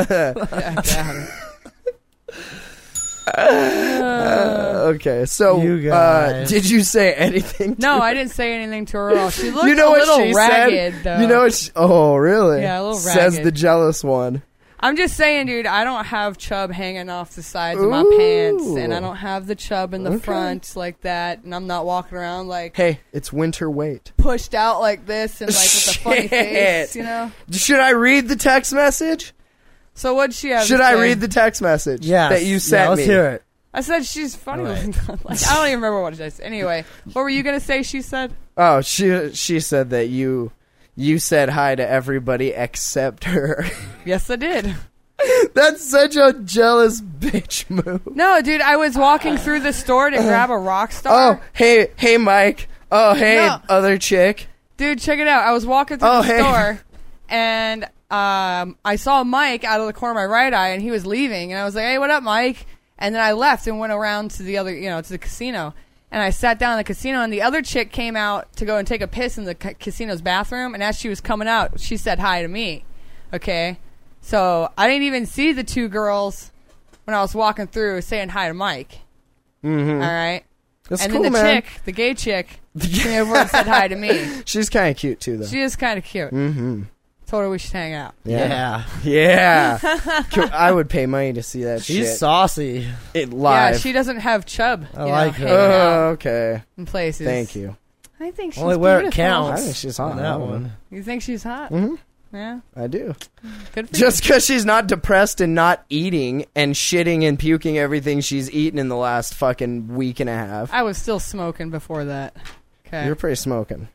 Okay, so You guys. did you say anything? No, I didn't say anything to her at all. She looked You know a what little she ragged, said? though. You know what? Oh, really? Yeah, a little Says ragged. the jealous one. I'm just saying, dude, I don't have chub hanging off the sides of my Ooh. pants, and I don't have the chub in the Okay. front like that, and I'm not walking around like Hey, it's winter weight. pushed out like this and like with a funny face, Shit. you know? Should I read the text message? So what'd she have Should to I say? read the text message Yes. that you sent yeah, let's me? hear it. I said she's funny. All right. Like, I don't even remember what I said. Anyway, what were you going to say she said? Oh, she said that you said hi to everybody except her. Yes, I did. That's such a jealous bitch move. No, dude, I was walking through the store to grab a rock star. Oh, hey, Mike. Oh, hey, No. other chick. Dude, check it out. I was walking through Oh, the hey. store, and I saw Mike out of the corner of my right eye, and he was leaving. And I was like, "Hey, what up, Mike?" And then I left and went around to the other, to the casino. And I sat down in the casino, and the other chick came out to go and take a piss in the casino's bathroom. And as she was coming out, she said hi to me. Okay, so I didn't even see the two girls when I was walking through saying hi to Mike. Mm-hmm. All right. That's And cool, then the man. chick, the gay chick, came over and said hi to me. She's kind of cute too, though. She is kind of cute. Mm-hmm. Told her we should hang out. Yeah. Yeah. I would pay money to see that She's shit. saucy. It live. Yeah, she doesn't have chub. I like her. hanging out Okay. in places. Thank you. I think she's Only where it beautiful. counts. I think she's hot. on that one. You think she's hot? Mhm. Yeah. I do. Good for Just because she's not depressed and not eating and shitting and puking everything she's eaten in the last fucking week and a half. you. I was still smoking before that. Okay. You're pretty smoking.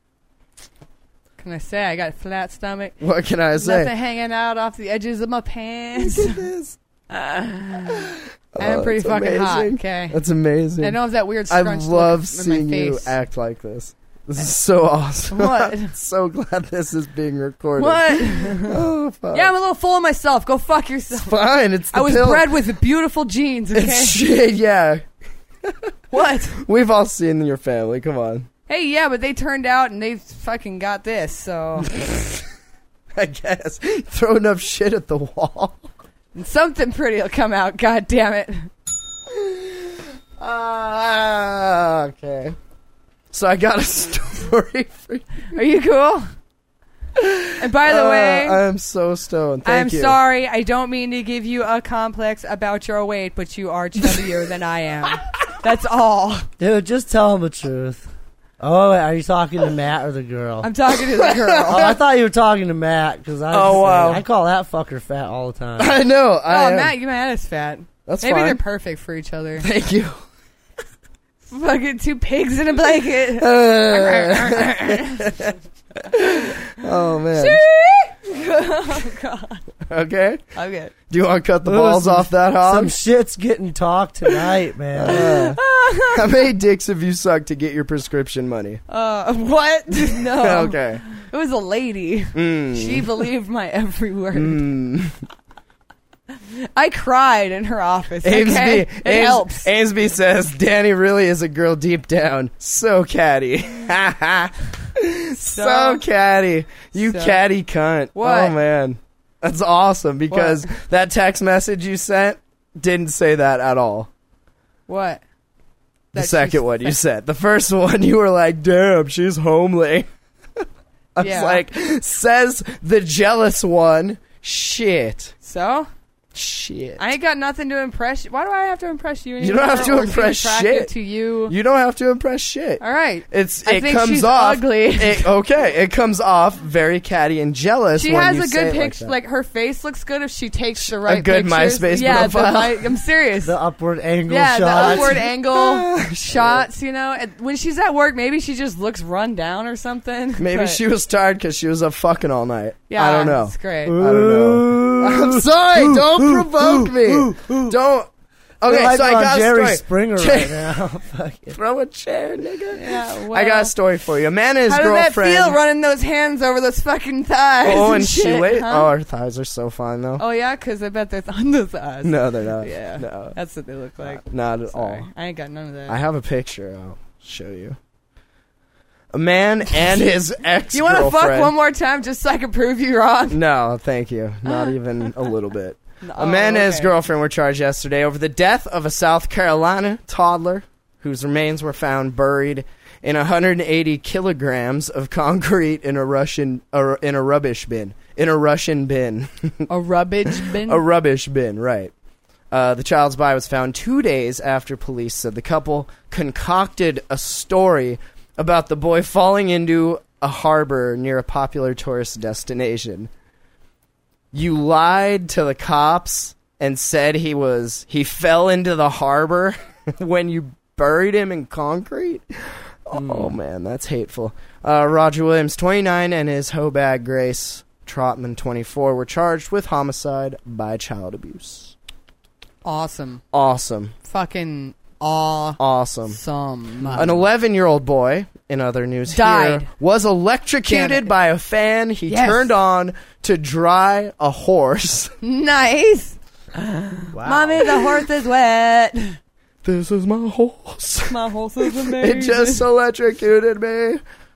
Can I say I got a flat stomach? What can I say? Nothing hanging out off the edges of my pants. This. I'm Oh, pretty that's fucking hot. amazing. Okay. That's amazing. I don't have that weird I scrunched love look in seeing my you face. act like this. This is so awesome. What? I'm so glad this is being recorded. What? Oh, fuck. Yeah, I'm a little full of myself. Go fuck yourself. Fine. It's the I was pill. bred with beautiful genes, okay? It's shit, yeah. What? We've all seen your family. Come on. Hey, yeah, but they turned out and they fucking got this, so... I guess. Throw enough shit at the wall. And something pretty will come out, god damn it. Okay. So I got a story for you. Are you cool? And by the way, I'm so stoned. I'm Thank you. sorry, I don't mean to give you a complex about your weight, but you are chubbier than I am. That's all. Dude, just tell him the truth. Oh, wait, are you talking to Matt or the girl? I'm talking to the girl. Oh, I thought you were talking to Matt because wow. I call that fucker fat all the time. I know. I Oh, am. Matt, you Matt is fat. That's Maybe fine. they're perfect for each other. Thank you. Fucking two pigs in a blanket. Oh man. Oh, God. Okay. Okay. Do you want to cut the balls off that Some hog? shit's getting talked tonight, man. How many dicks have you sucked to get your prescription money? What? No. Okay. It was a lady. Mm. She believed my every word. Mm. I cried in her office. Okay? It helps. Amesby says Danny really is a girl deep down. So catty. So catty. You catty cunt. What? Oh man. That's awesome because that text message you sent didn't say that at all. What? The second one you said. The first one you were like, damn, she's homely. I was like, says the jealous one. Shit. So? Shit. I ain't got nothing to impress you. Why do I have to impress you? You don't have to impress shit. To you. You don't have to impress shit. All right. It think comes she's off ugly. It comes off very catty and jealous. She when has you a say good it picture. Like her face looks good if she takes the right good pictures. MySpace profile. I'm serious. The upward angle Yeah, shots. the upward angle shots, you know. And when she's at work, maybe she just looks run down or something. Maybe she was tired because she was up fucking all night. Yeah, I don't know. It's great. I don't know. I'm sorry. Don't provoke me. Don't. Okay, like so I got Jerry a story. Springer right now. Fuck it. Throw a chair, nigga. Yeah, well, I got a story for you. A man and his how girlfriend. does that feel running those hands over those fucking thighs? Oh, and shit, she wait. huh? Oh, her thighs are so fine though. Oh yeah, because I bet they're on the thighs. No, they're not. Yeah, No, that's what they look like. not at Sorry. all. I ain't got none of that. I have a picture. I'll show you. A man and his ex-girlfriend. You want to fuck one more time just so I can prove you wrong? No, thank you. Not even a little bit. No, A man and his okay. girlfriend were charged yesterday over the death of a South Carolina toddler whose remains were found buried in 180 kilograms of concrete in a rubbish bin. In a Russian bin. A rubbish bin? A rubbish bin, right. The child's body was found 2 days after police said the couple concocted a story about the boy falling into a harbor near a popular tourist destination. You lied to the cops and said he fell into the harbor when you buried him in concrete? Oh, man, that's hateful. Roger Williams, 29, and his hoe bag, Grace Trotman, 24, were charged with homicide by child abuse. Awesome. Awesome. Fucking Awesome. awesome. An 11-year-old boy, in other news Died. here, was electrocuted by a fan he turned on to dry a horse. Nice. Wow. Mommy, the horse is wet. This is my horse. My horse is amazing. It just electrocuted me.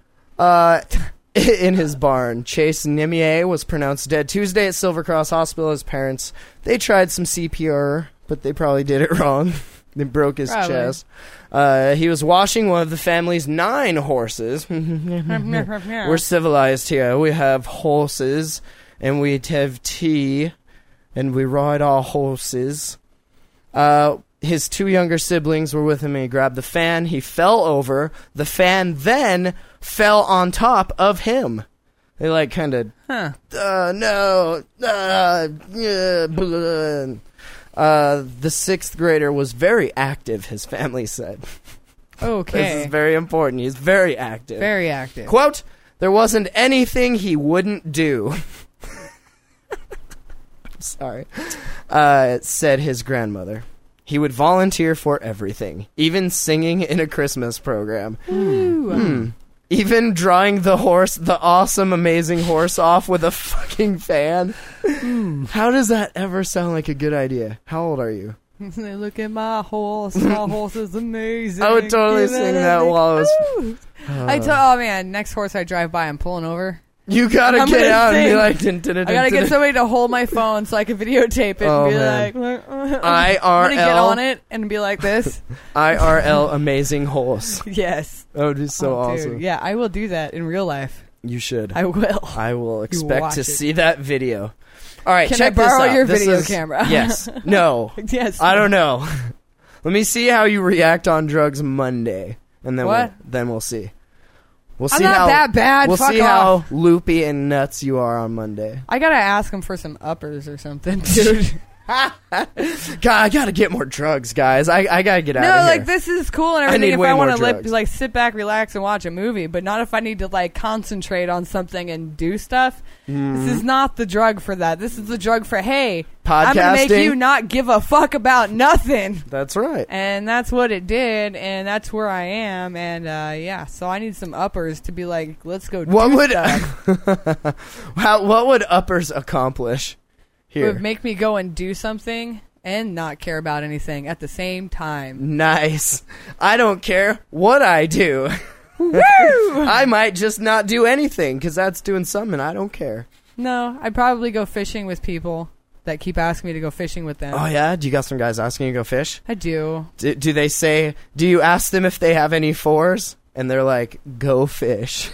In his barn, Chase Nimier was pronounced dead Tuesday at Silver Cross Hospital. His parents, they tried some CPR, but they probably did it wrong. They broke his chest. He was washing one of the family's 9 horses. We're civilized here. We have horses, and we have tea, and we ride our horses. His 2 younger siblings were with him, and he grabbed the fan. He fell over. The fan then fell on top of him. They, like, kind of, Huh. no, yeah, blah. The 6th grader was very active, his family said. Okay. This is very important. He's very active. Very active. Quote, there wasn't anything he wouldn't do. Sorry. Said his grandmother. He would volunteer for everything, even singing in a Christmas program. Even drawing the awesome, amazing horse off with a fucking fan. How does that ever sound like a good idea? How old are you? Look at my horse. My horse is amazing. I would totally sing that while I was... oh man, next horse I drive by, I'm pulling over. You gotta I'm get gonna out and be sing. like... Dun, dun, dun, I gotta dun, get somebody to hold my phone so I can videotape it Oh, and be man. like, I'm IRL. gonna get on it and be like this. IRL amazing horse. Yes. That would be so Oh, dude. awesome. Yeah, I will do that in real life. You should. I will. I will expect watch to it. see that video. All right, Can check I borrow this out. your This video is- camera? Yes. No. Yes. I don't know. Let me see how you react on drugs Monday, and then What? we'll see. We'll I'm see not how that bad. We'll Fuck see off. how loopy and nuts you are on Monday. I gotta ask him for some uppers or something, dude. God, I gotta get more drugs, guys. I gotta get out No, of here. like this is cool and I everything need if way I want more to drugs. like sit back, relax, and watch a movie, but not if I need to like concentrate on something and do stuff. This is not the drug for that. This is the drug for hey, I'm gonna make Podcasting? you not give a fuck about nothing. That's right. And that's what it did, and that's where I am, and yeah. So I need some uppers to be like, let's go. What do would stuff. what would uppers accomplish? Here. would make me go and do something and not care about anything at the same time. Nice. I don't care what I do. I might just not do anything because that's doing something. I don't care. No, I'd probably go fishing with people that keep asking me to go fishing with them. Oh, yeah? Do you got some guys asking you to go fish? I do. Do they say, do you ask them if they have any fours? And they're like, go fish.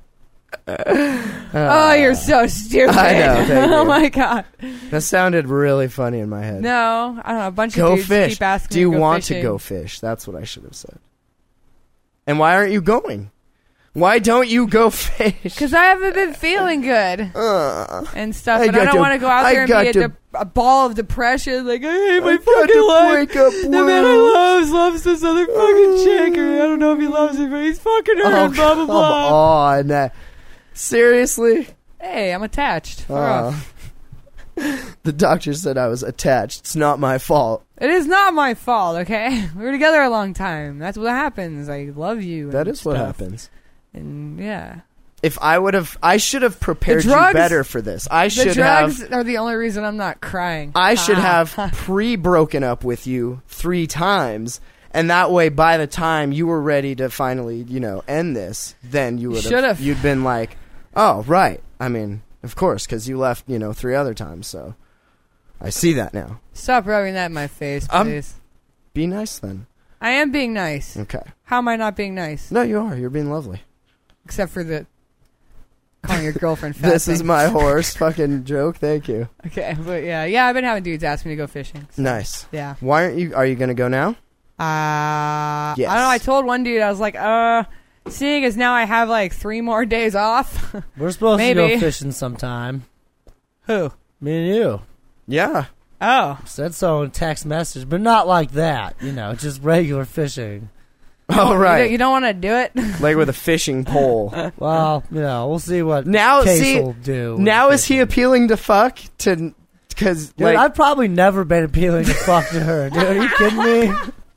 Oh, you're so stupid. I know, thank Oh, you. my God. That sounded really funny in my head. No, I don't know. A bunch Go of dudes fish. keep asking Do you me to go want fishing. to go fish? That's what I should have said. And why aren't you going? Why don't you go fish? Because I haven't been feeling good and stuff, I and I got don't to- want to go out I there and got be to- a ball of depression. Like, I hate my I got fucking to life. break up The man I loves this other fucking chick, or I don't know if he loves her, but he's fucking her. Oh, blah blah blah. come on. Seriously? Hey, I'm attached. Fuck off. The doctor said I was attached. It's not my fault. It is not my fault. Okay, we were together a long time. That's what happens. I love you. That and is what stuff. happens. And yeah, If I should have prepared you drugs- better for this. I the should drugs have. are the only reason I'm not crying. I should have pre-broken up with you 3 times, and that way, by the time you were ready to finally, end this, then you would have. Should've. You'd been like, "Oh, right. I mean, of course, because you left, 3 other times." So, I see that now. Stop rubbing that in my face, I'm- please. Be nice then. I am being nice. Okay. How am I not being nice? No, you are. You're being lovely. Except for the calling your girlfriend fat This is thing. my horse fucking joke. Thank you. Okay, but yeah, I've been having dudes ask me to go fishing. So, Nice. yeah. Why aren't you? Are you going to go now? Yes. Yes. I don't know. I told one dude, I was like, seeing as now I have like 3 more days off. We're supposed to Maybe. go fishing sometime. Who? Me and you. Yeah. Oh. Said so in text message, but not like that. Just regular fishing. All right. You don't want to do it? Like with a fishing pole. Well, we'll see what Now, Case see, will do. with now is fishing. he appealing to fuck? Because Dude, I've probably never been appealing to fuck to her. Dude, are you kidding me?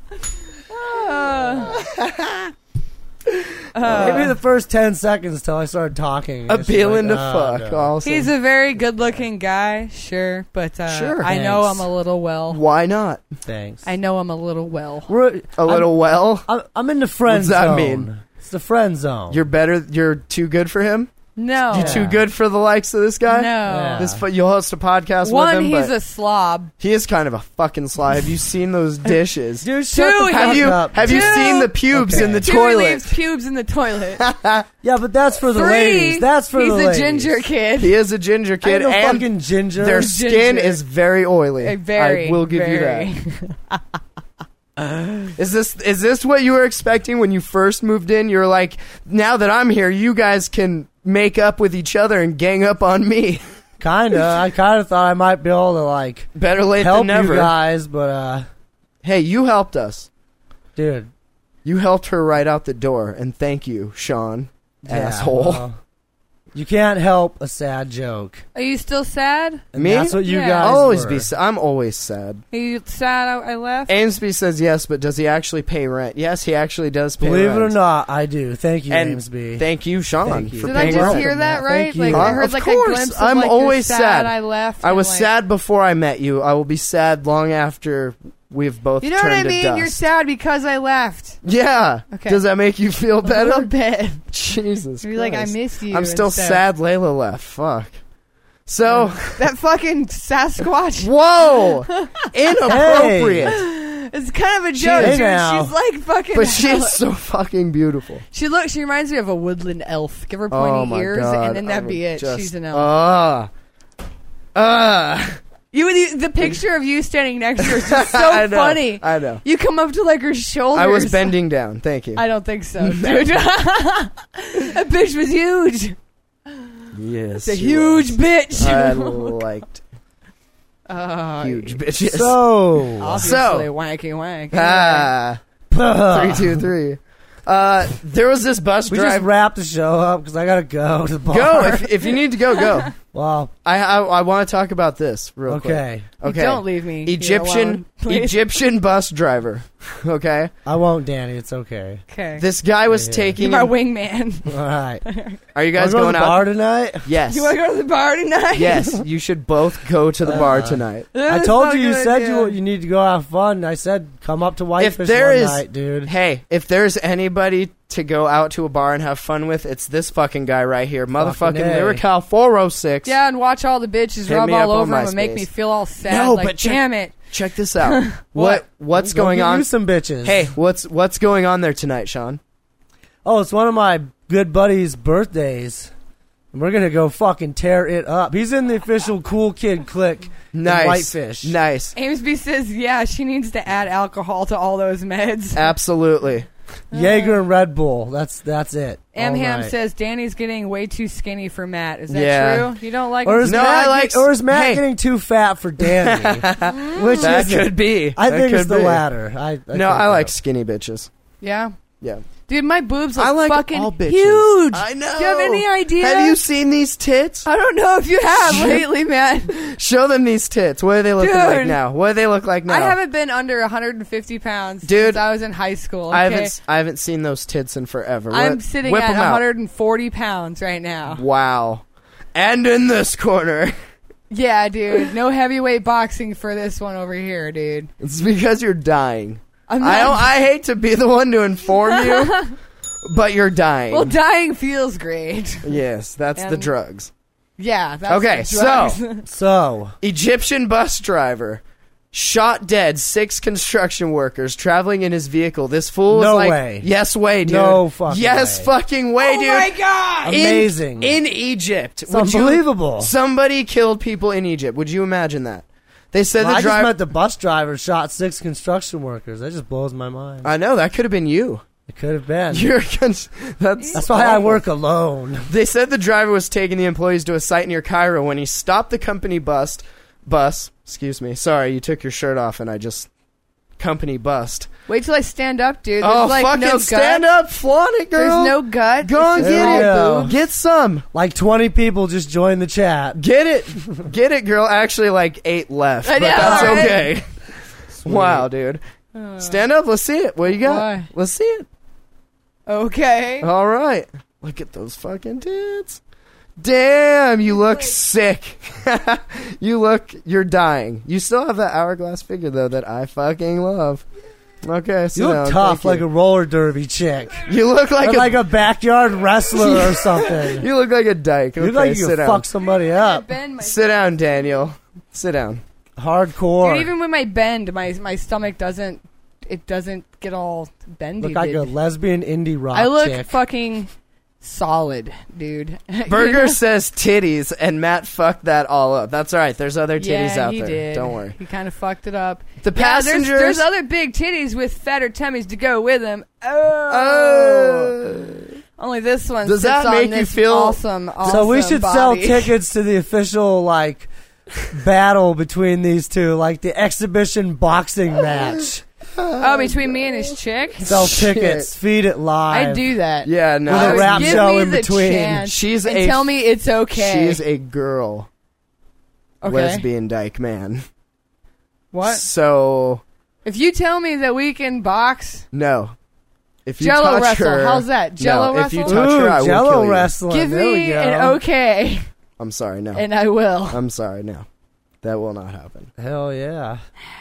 Maybe the first 10 seconds till I started talking. It's just appealing like, to oh, fuck. no. Awesome. He's a very good-looking guy, sure, but Sure. I know Thanks. I'm a little well. Why not? Thanks. I know I'm a little well. We're, A little well. I'm in the friend What's that zone. mean? It's the friend zone. You're better. You're too good for him. No. You're too good for the likes of this guy. No. You'll host a podcast One, with him. he's but a slob. he is kind of a fucking slob. Have you seen those dishes? Dude, shut Two, the have fuck you up. have you Two. seen the pubes Okay. in the Two toilet? leaves pubes in the toilet. Yeah, but that's for the 3, ladies. That's for he's the a ladies. ginger kid. He is a ginger I ain't kid, no and fucking ginger. their Ginger. skin is very oily. Very, I will give very. you that. Is this what you were expecting when you first moved in? You're like, now that I'm here, you guys can make up with each other and gang up on me. Kinda. I kinda thought I might be able to Better late help than never. you guys, but Hey, you helped us. dude, You helped her right out the door, and thank you, Sean. yeah, Asshole. well, you can't help a sad joke. Are you still sad? And Me? That's what you Yeah. guys I'll always were. be. I'm always sad. Are you sad I left? Amesby says yes, but does he actually pay rent? Yes, he actually does pay Believe rent. it or not, I do. Thank you, And Amesby. thank you, Sean, Thank you. for Did I paying just rent. hear that right? Thank you. Like I heard Of like course. a glimpse of I'm like always you're sad. I left. I and, was like, sad before I met you. I will be sad long after we've both You know turned what I to mean? dust. You're sad because I left. Yeah. Okay. Does that make you feel A little better? bit. Jesus You're like, I Christ. miss you. I'm still and stuff. sad Layla left. Fuck. So, That fucking Sasquatch. whoa! Inappropriate. It's kind of a joke. Hey dude. now. She's like fucking. But she's so fucking beautiful. She reminds me of a woodland elf. Give her Oh pointy my ears, God. and then that'd be I it. just- She's an elf. The picture of you standing next to her is just so I know, funny. I know. You come up to like her shoulders. I was bending down. Thank you. I don't think so, dude. That bitch was huge. Yes. It's a she huge was. bitch. I liked Oh, huge bitches. So, obviously, wanky wank. Ah. 3, 2, 3. There was this bus we driver. just wrapped the show up because I gotta go to the bar. Go if you need to go. Well, I want to talk about this real quick. okay. Okay. Don't leave me here Egyptian alone, please. Egyptian bus driver. Okay. I won't, Danny. It's okay. Okay. This guy was Yeah. taking. You're my wingman. All right. Are you guys Wanna going go to the out? bar tonight? Yes. You want to go to the bar tonight? Yes. You should both go to the bar tonight. I That's told not you. a You good said idea. you need to go have fun. I said come up to Whitefish there one is- night, dude. Hey, if there's anybody to go out to a bar and have fun with, it's this fucking guy right here, motherfucking A. Lyrical 406. Yeah, and watch all the bitches Hit rub me up all on over him and make MySpace. me feel all sad. No, like, but check- damn it. Check this out. What's Go going get on? You some bitches. Hey, what's going on there tonight, Sean? Oh, it's one of my good buddies' birthdays. And we're gonna go fucking tear it up. He's in the official cool kid clique. in Nice. Whitefish. Nice. Amesby says, yeah, she needs to add alcohol to all those meds. Absolutely. Jaeger and Red Bull. That's it. All Amham night. says, Danny's getting way too skinny for Matt. Is that Yeah. true? You don't like Or him? is, No, Matt, I like- or is Matt hey. getting too fat for Danny? Which That is it? could be. I That think it's could the be. latter. I No, think I like that. skinny bitches. Yeah? Yeah. Dude, my boobs look I like fucking all bitches. huge. I know. Do you have any idea? Have you seen these tits? I don't know if you have lately, man. Show them these tits. What are they looking like Dude. now? What do they look like now? I haven't been under 150 pounds Dude, since I was in high school. Okay? I haven't seen those tits in forever. I'm Whip- sitting whip at 'em out. 140 pounds right now. Wow. And in this corner. Yeah, dude. No heavyweight boxing for this one over here, dude. It's because you're dying. I'm I hate to be the one to inform you, but you're dying. Well, dying feels great. Yes, that's the And- drugs. Yeah. That's Okay, the drugs. So, Egyptian bus driver shot dead 6 construction workers traveling in his vehicle. This fool was No like, way. Yes way, dude. No fucking yes way. fucking way, Oh dude. my god! Amazing. In Egypt. it's unbelievable. Somebody killed people in Egypt. Would you imagine that? They said Well, the I just driver. met the bus driver shot 6 construction workers. That just blows my mind. I know that could have been you. It could have been. That's why I awful. work alone. They said the driver was taking the employees to a site near Cairo when he stopped the company bus. Excuse me. Sorry, you took your shirt off and I just company bust. Wait till I stand up, dude. There's Oh, like fucking no stand gut. up, flaunt it, girl. There's no gut. Go on, It's There get we it. go. Get some. Like 20 people just joined the chat. Get it, girl. Actually, like 8 left, I but know, that's right? okay. Wow, dude. Stand up. Let's see it. What you got? Why? Let's see it. Okay. All right. Look at those fucking tits. Damn, you look sick. You're dying. You still have that hourglass figure, though, that I fucking love. Okay, sit You look down. tough Thank like you. a roller derby chick. You look like Or like a backyard wrestler or something. You look like a dyke. You Okay, look like you sit could down. fuck somebody up. Bend my Sit down, Daniel. Sit down. Hardcore. Dude, even when I bend, my stomach doesn't get all bendy. Look like dude. a lesbian indie rock I look chick. fucking solid, dude. Burger says titties, and Matt fucked that all up. That's all right. There's other titties yeah, out he there. did. Don't worry. He kind of fucked it up. The Yeah, passengers. there's other big titties with fatter tummies to go with them. Oh. Only this one Does sits that on make you this feel- awesome So we should sell body. tickets to the official like battle between these two, like the exhibition boxing match. Oh, between me and his chick? Sell Shit. tickets, feed it live. I'd do that. Yeah, no. With a rap Give show me in the between. chance She's and a- tell me it's okay. She's a girl. Okay. Lesbian dyke man. What? So, If you tell me that we can box, no. If you Jello touch wrestle. her, How's that? Jello no, if you wrestle? touch her, I will Jello kill you. wrestling. give there we me go. an okay, I'm sorry, no. and I will. I'm sorry, no. That will not happen. Hell yeah.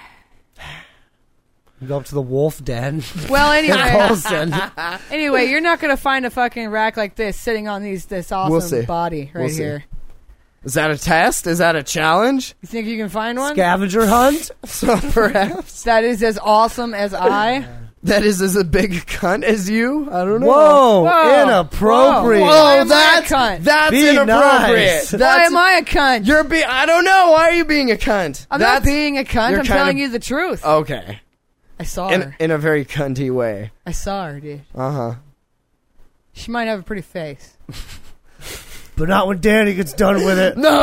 Go up to the wolf den. Well, in anyway, Colson. anyway, you're not gonna find a fucking rack like this sitting on this awesome We'll see. body right We'll see. here. Is that a test? Is that a challenge? You think you can find one Scavenger hunt. So perhaps that is as awesome as I? that is as a big cunt as you? I don't know. Whoa, Whoa. inappropriate. Whoa. Why am I a cunt? That's Be inappropriate. nice. Why That's, am I a cunt? You're I don't know. Why are you being a cunt? I'm That's, not being a cunt. you're I'm kind telling of- you the truth. Okay. I saw her. In a very cunty way. I saw her, dude. Uh-huh. She might have a pretty face. But not when Danny gets done with it. No!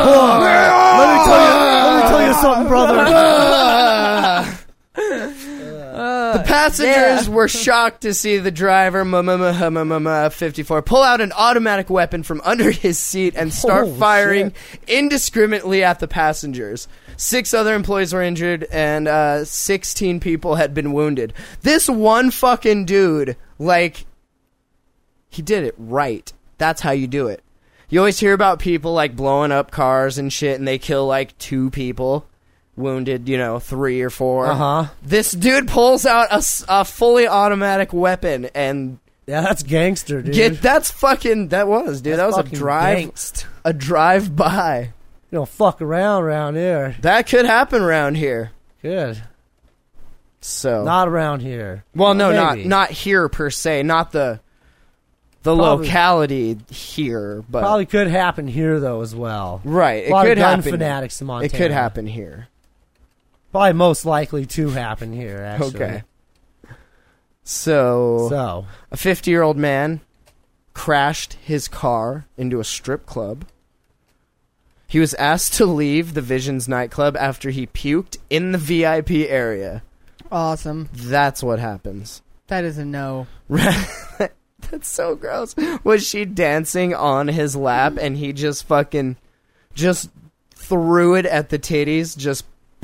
Let me tell you something, brother. The Passengers were shocked to see the driver, 54, pull out an automatic weapon from under his seat and start Holy firing shit. indiscriminately at the passengers. 6 other employees were injured, and 16 people had been wounded. This one fucking dude, like, he did it right. That's how you do it. You always hear about people, like, blowing up cars and shit, and they kill, like, 2 people. Wounded, 3 or 4. Uh-huh. This dude pulls out a fully automatic weapon and Yeah, that's gangster, dude. that was a fucking drive, gangst. a drive-by. You don't fuck around here. That could happen around here. Good. So, Not around here. well, no, Maybe. not here per se, not the Probably. locality here, but Probably could happen here, though, as well. right, it A lot could of gun happen. fanatics in Montana. It could happen here. Probably most likely to happen here, actually. Okay. So, a 50-year-old man crashed his car into a strip club. He was asked to leave the Visions nightclub after he puked in the VIP area. Awesome. That's what happens. That is a no. That's so gross. Was she dancing on his lap and he just fucking threw it at the titties, just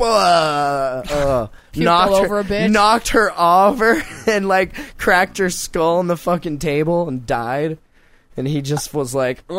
Puked all over a bitch? knocked her over and like cracked her skull on the fucking table and died. And he just was like, he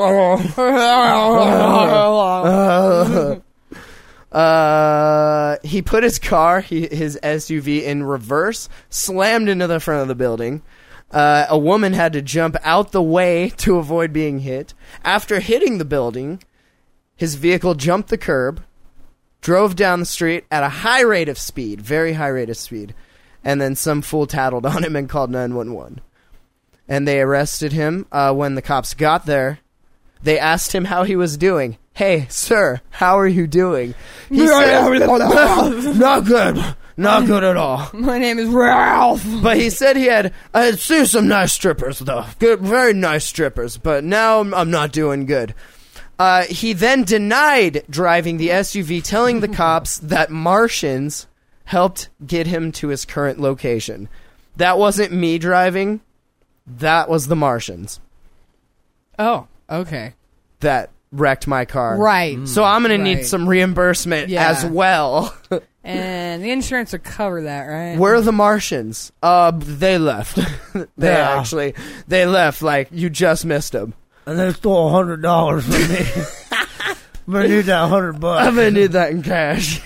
put his car, his SUV, in reverse, slammed into the front of the building. A woman had to jump out the way to avoid being hit. After hitting the building, his vehicle jumped the curb, drove down the street at a high rate of speed, very high rate of speed, and then some fool tattled on him and called 911. And they arrested him. When the cops got there, they asked him how he was doing. Hey, sir, how are you doing? He said, not good. Not good at all. My name is Ralph. But he said I had seen some nice strippers, though. Good, very nice strippers. But now I'm not doing good. He then denied driving the SUV, telling the cops that Martians helped get him to his current location. That wasn't me driving. That was the Martians Oh, okay. that wrecked my car. Right. So I'm going to need Right. some reimbursement Yeah. as well. And the insurance would cover that, right? Where are the Martians? They left. Yeah. They left. Like, you just missed them. And they stole $100 from me. I'm gonna need that $100. I'm gonna need that in cash.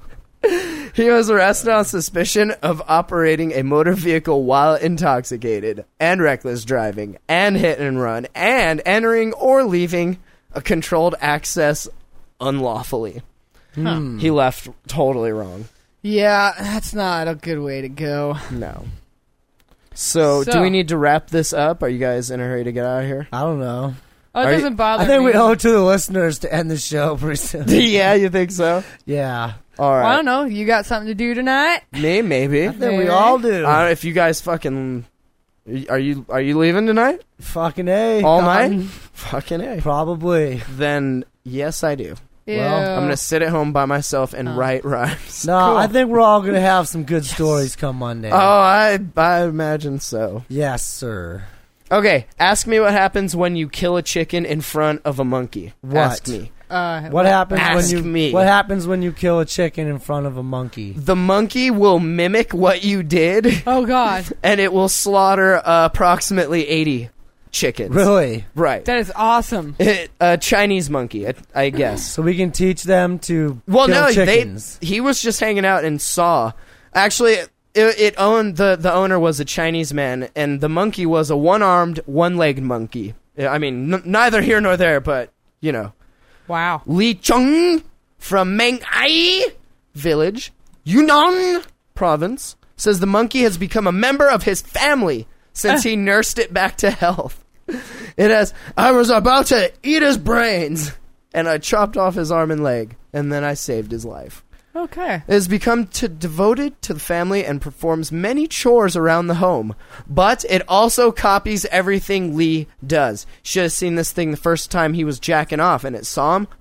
He was arrested on suspicion of operating a motor vehicle while intoxicated, and reckless driving, and hit and run, and entering or leaving a controlled access unlawfully. He left totally wrong. Yeah, that's not a good way to go. No. So, do So- we need to wrap this up? Are you guys in a hurry to get out of here? I don't know. Oh, it Are you- doesn't bother I think me. we owe it to the listeners to end the show pretty soon. Yeah, you think so? Yeah. All right. Well, I don't know. You got something to do tonight? Me, maybe. I think we Maybe. all do. If you guys fucking... Are you leaving tonight? Fucking A. All Cotton. night? Fucking A. Probably. Then, yes, I do. Well, Ew. I'm going to sit at home by myself and write rhymes. No, Cool. I think we're all going to have some good stories come Monday. Oh, I imagine so. Yes, sir. Okay, ask me what happens when you kill a chicken in front of a monkey. What? Ask me. What happens Ask when you me. What happens when you kill a chicken in front of a monkey? The monkey will mimic what you did, Oh, God. and it will slaughter approximately 80 chickens. Really? Right. That is awesome. A Chinese monkey, I guess. So we can teach them to Well, kill no, chickens. he was just hanging out and saw. Actually, it owned the owner was a Chinese man, and the monkey was a one-armed, one-legged monkey. I mean, neither here nor there, but you know. Wow. Li Chung from Mengai Village, Yunnan Province, says the monkey has become a member of his family since he nursed it back to health. It has, I was about to eat his brains, and I chopped off his arm and leg, and then I saved his life. Okay. It has become devoted to the family and performs many chores around the home. But it also copies everything Lee does. Should have seen this thing the first time he was jacking off, and it saw him.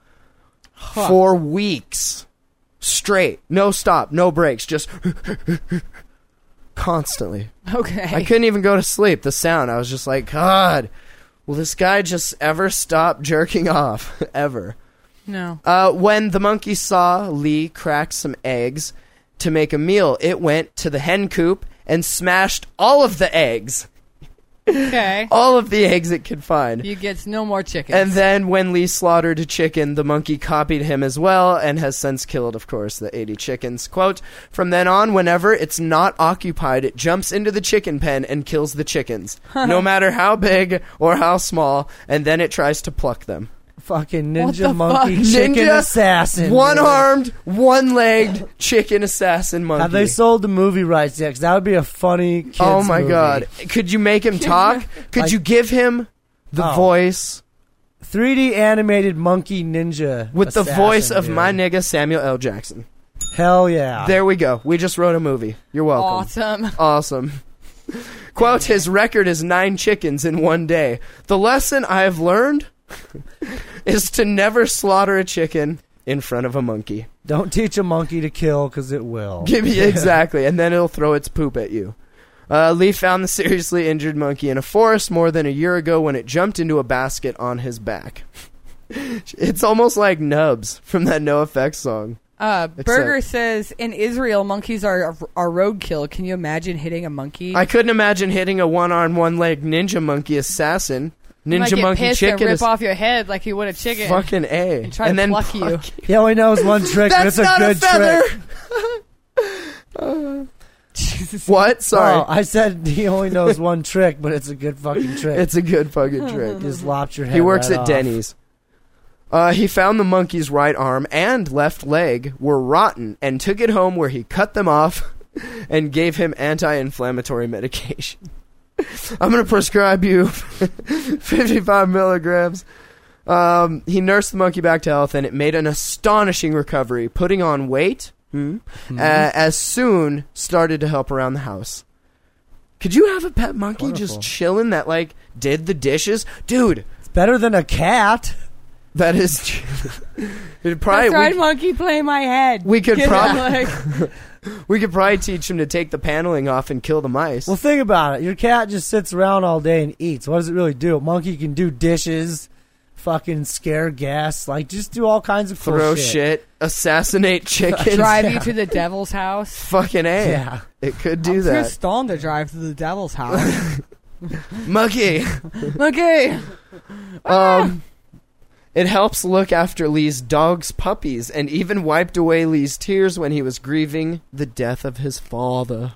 For weeks straight. No stop, no breaks, just... constantly. Okay. I couldn't even go to sleep. The sound, I was just like, God, will this guy just ever stop jerking off? Ever. No. When the monkey saw Lee crack some eggs to make a meal, it went to the hen coop and smashed all of the eggs. Okay. All of the eggs it could find. You gets no more chickens. And then when Lee slaughtered a chicken, the monkey copied him as well and has since killed, of course, the 80 chickens. Quote, from then on, whenever it's not occupied, it jumps into the chicken pen and kills the chickens, no matter how big or how small, and then it tries to pluck them. Fucking What ninja the monkey fuck? chicken Ninja, assassin. One-armed, one-legged chicken assassin monkey. Have they sold the movie rights yet? 'Cause that would be a funny kids Oh my movie. God. Could you make him talk? Could Like- you give him the Oh. voice 3D animated monkey ninja with the assassin, voice of dude. my nigga Samuel L. Jackson? Hell yeah. There we go. We just wrote a movie. You're welcome. Awesome. Awesome. Quote, his record is 9 chickens in one day. The lesson I have learned is to never slaughter a chicken in front of a monkey. Don't teach a monkey to kill, because it will. Give me exactly, and then it'll throw its poop at you. Lee found the seriously injured monkey in a forest more than a year ago when it jumped into a basket on his back. It's almost like Nubs from that NoFX song. Burger says, in Israel, monkeys are roadkill. Can you imagine hitting a monkey? I couldn't imagine hitting a one-armed, one-legged ninja monkey assassin. You might Ninja get monkey pissed chicken and rip is off your head like you would a chicken. fucking A. And try to then pluck you. He only knows one trick, but That's it's a not good a feather. trick. Jesus. What? Sorry. Oh, I said he only knows one trick, but it's a good fucking trick. It's a good fucking trick. Just lopped your head He works right at off. Denny's. He found the monkey's right arm and left leg were rotten and took it home where he cut them off and gave him anti-inflammatory medication. I'm going to prescribe you 55 milligrams. He nursed the monkey back to health and it made an astonishing recovery, putting on weight, as soon started to help around the house. Could you have a pet monkey Wonderful. just chilling that, like, did the dishes? Dude, It's better than a cat. that is... It'd probably, That's right, monkey, play my head. we could Get probably... it, like- We could probably teach him to take the paneling off and kill the mice. Well, think about it. Your cat just sits around all day and eats. What does it really do? A monkey can do dishes, fucking scare guests, like just do all kinds of cool Throw shit, assassinate chickens. drive you to the devil's house. Fucking A. Yeah. It could do I'm too that. stoned to drive to the devil's house. Monkey. Okay. It helps look after Lee's dog's puppies and even wiped away Lee's tears when he was grieving the death of his father.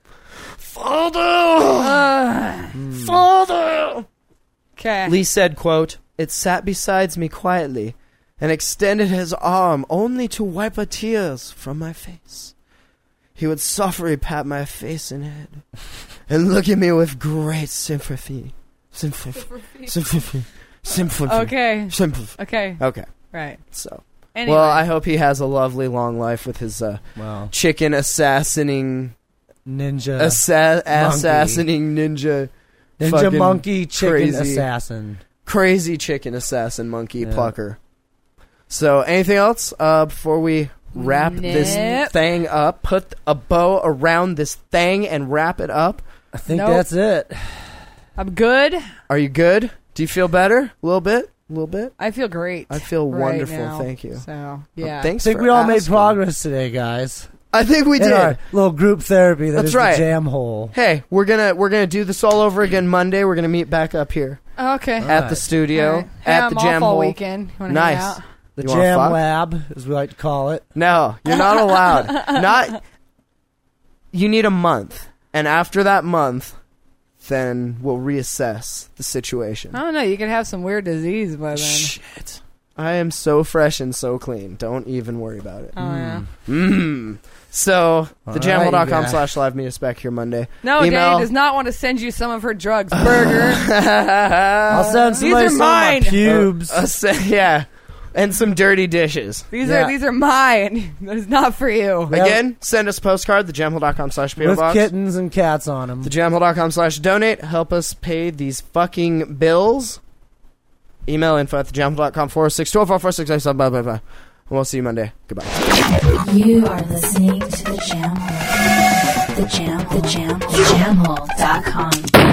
Father! Father! Okay. Lee said, quote, it sat beside me quietly and extended his arm only to wipe a tears from my face. He would softly pat my face and head and look at me with great sympathy. Sympathy. Okay. Sympathy. Okay. Okay. Right. So, Anyway. well, I hope he has a lovely long life with his Wow. chicken assassinating Ninja. assassinating ninja Ninja fucking monkey chicken crazy. assassin. crazy chicken assassin monkey Yeah. plucker. So, anything else before we wrap this Nope. thing up? Put a bow around this thing and wrap it up. I think Nope. that's it. I'm good. Are you good? Do you feel better? A little bit? A little bit? I feel great. I feel right wonderful. now. Thank you. So, yeah. Thanks I think for we all made asking. progress today, guys. I think we In did. our little group therapy that That's is right. the jam hole. Hey, we're gonna do this all over again Monday. We're gonna meet back up here Okay. at Alright. the studio All right. Hey, at I'm the jam off all hole. weekend. You wanna Nice. hang out? The You wanna jam fuck? lab, as we like to call it. No, you're not allowed. Not. You need a month, and after that month, then we'll reassess the situation. I don't know. You could have some weird disease by then. Shit. I am so fresh and so clean. Don't even worry about it. Oh, yeah. So, All right, thejamhole.com/live. Meet us back here Monday. No, Email. Danny does not want to send you some of her drugs, Burger. I'll send somebody are some of my mine. pubes. Yeah. And some dirty dishes. These Yeah. are mine. That is not for you. Yeah. Again, send us a postcard, thejamhole.com/PO with box. kittens and cats on them. thejamhole.com/donate. Help us pay these fucking bills. Email info@thejamhole.com 462-446-97. Blah, blah, blah. We'll see you Monday. Goodbye. You are listening to the Jam Hole. The Jam, jamhole.com.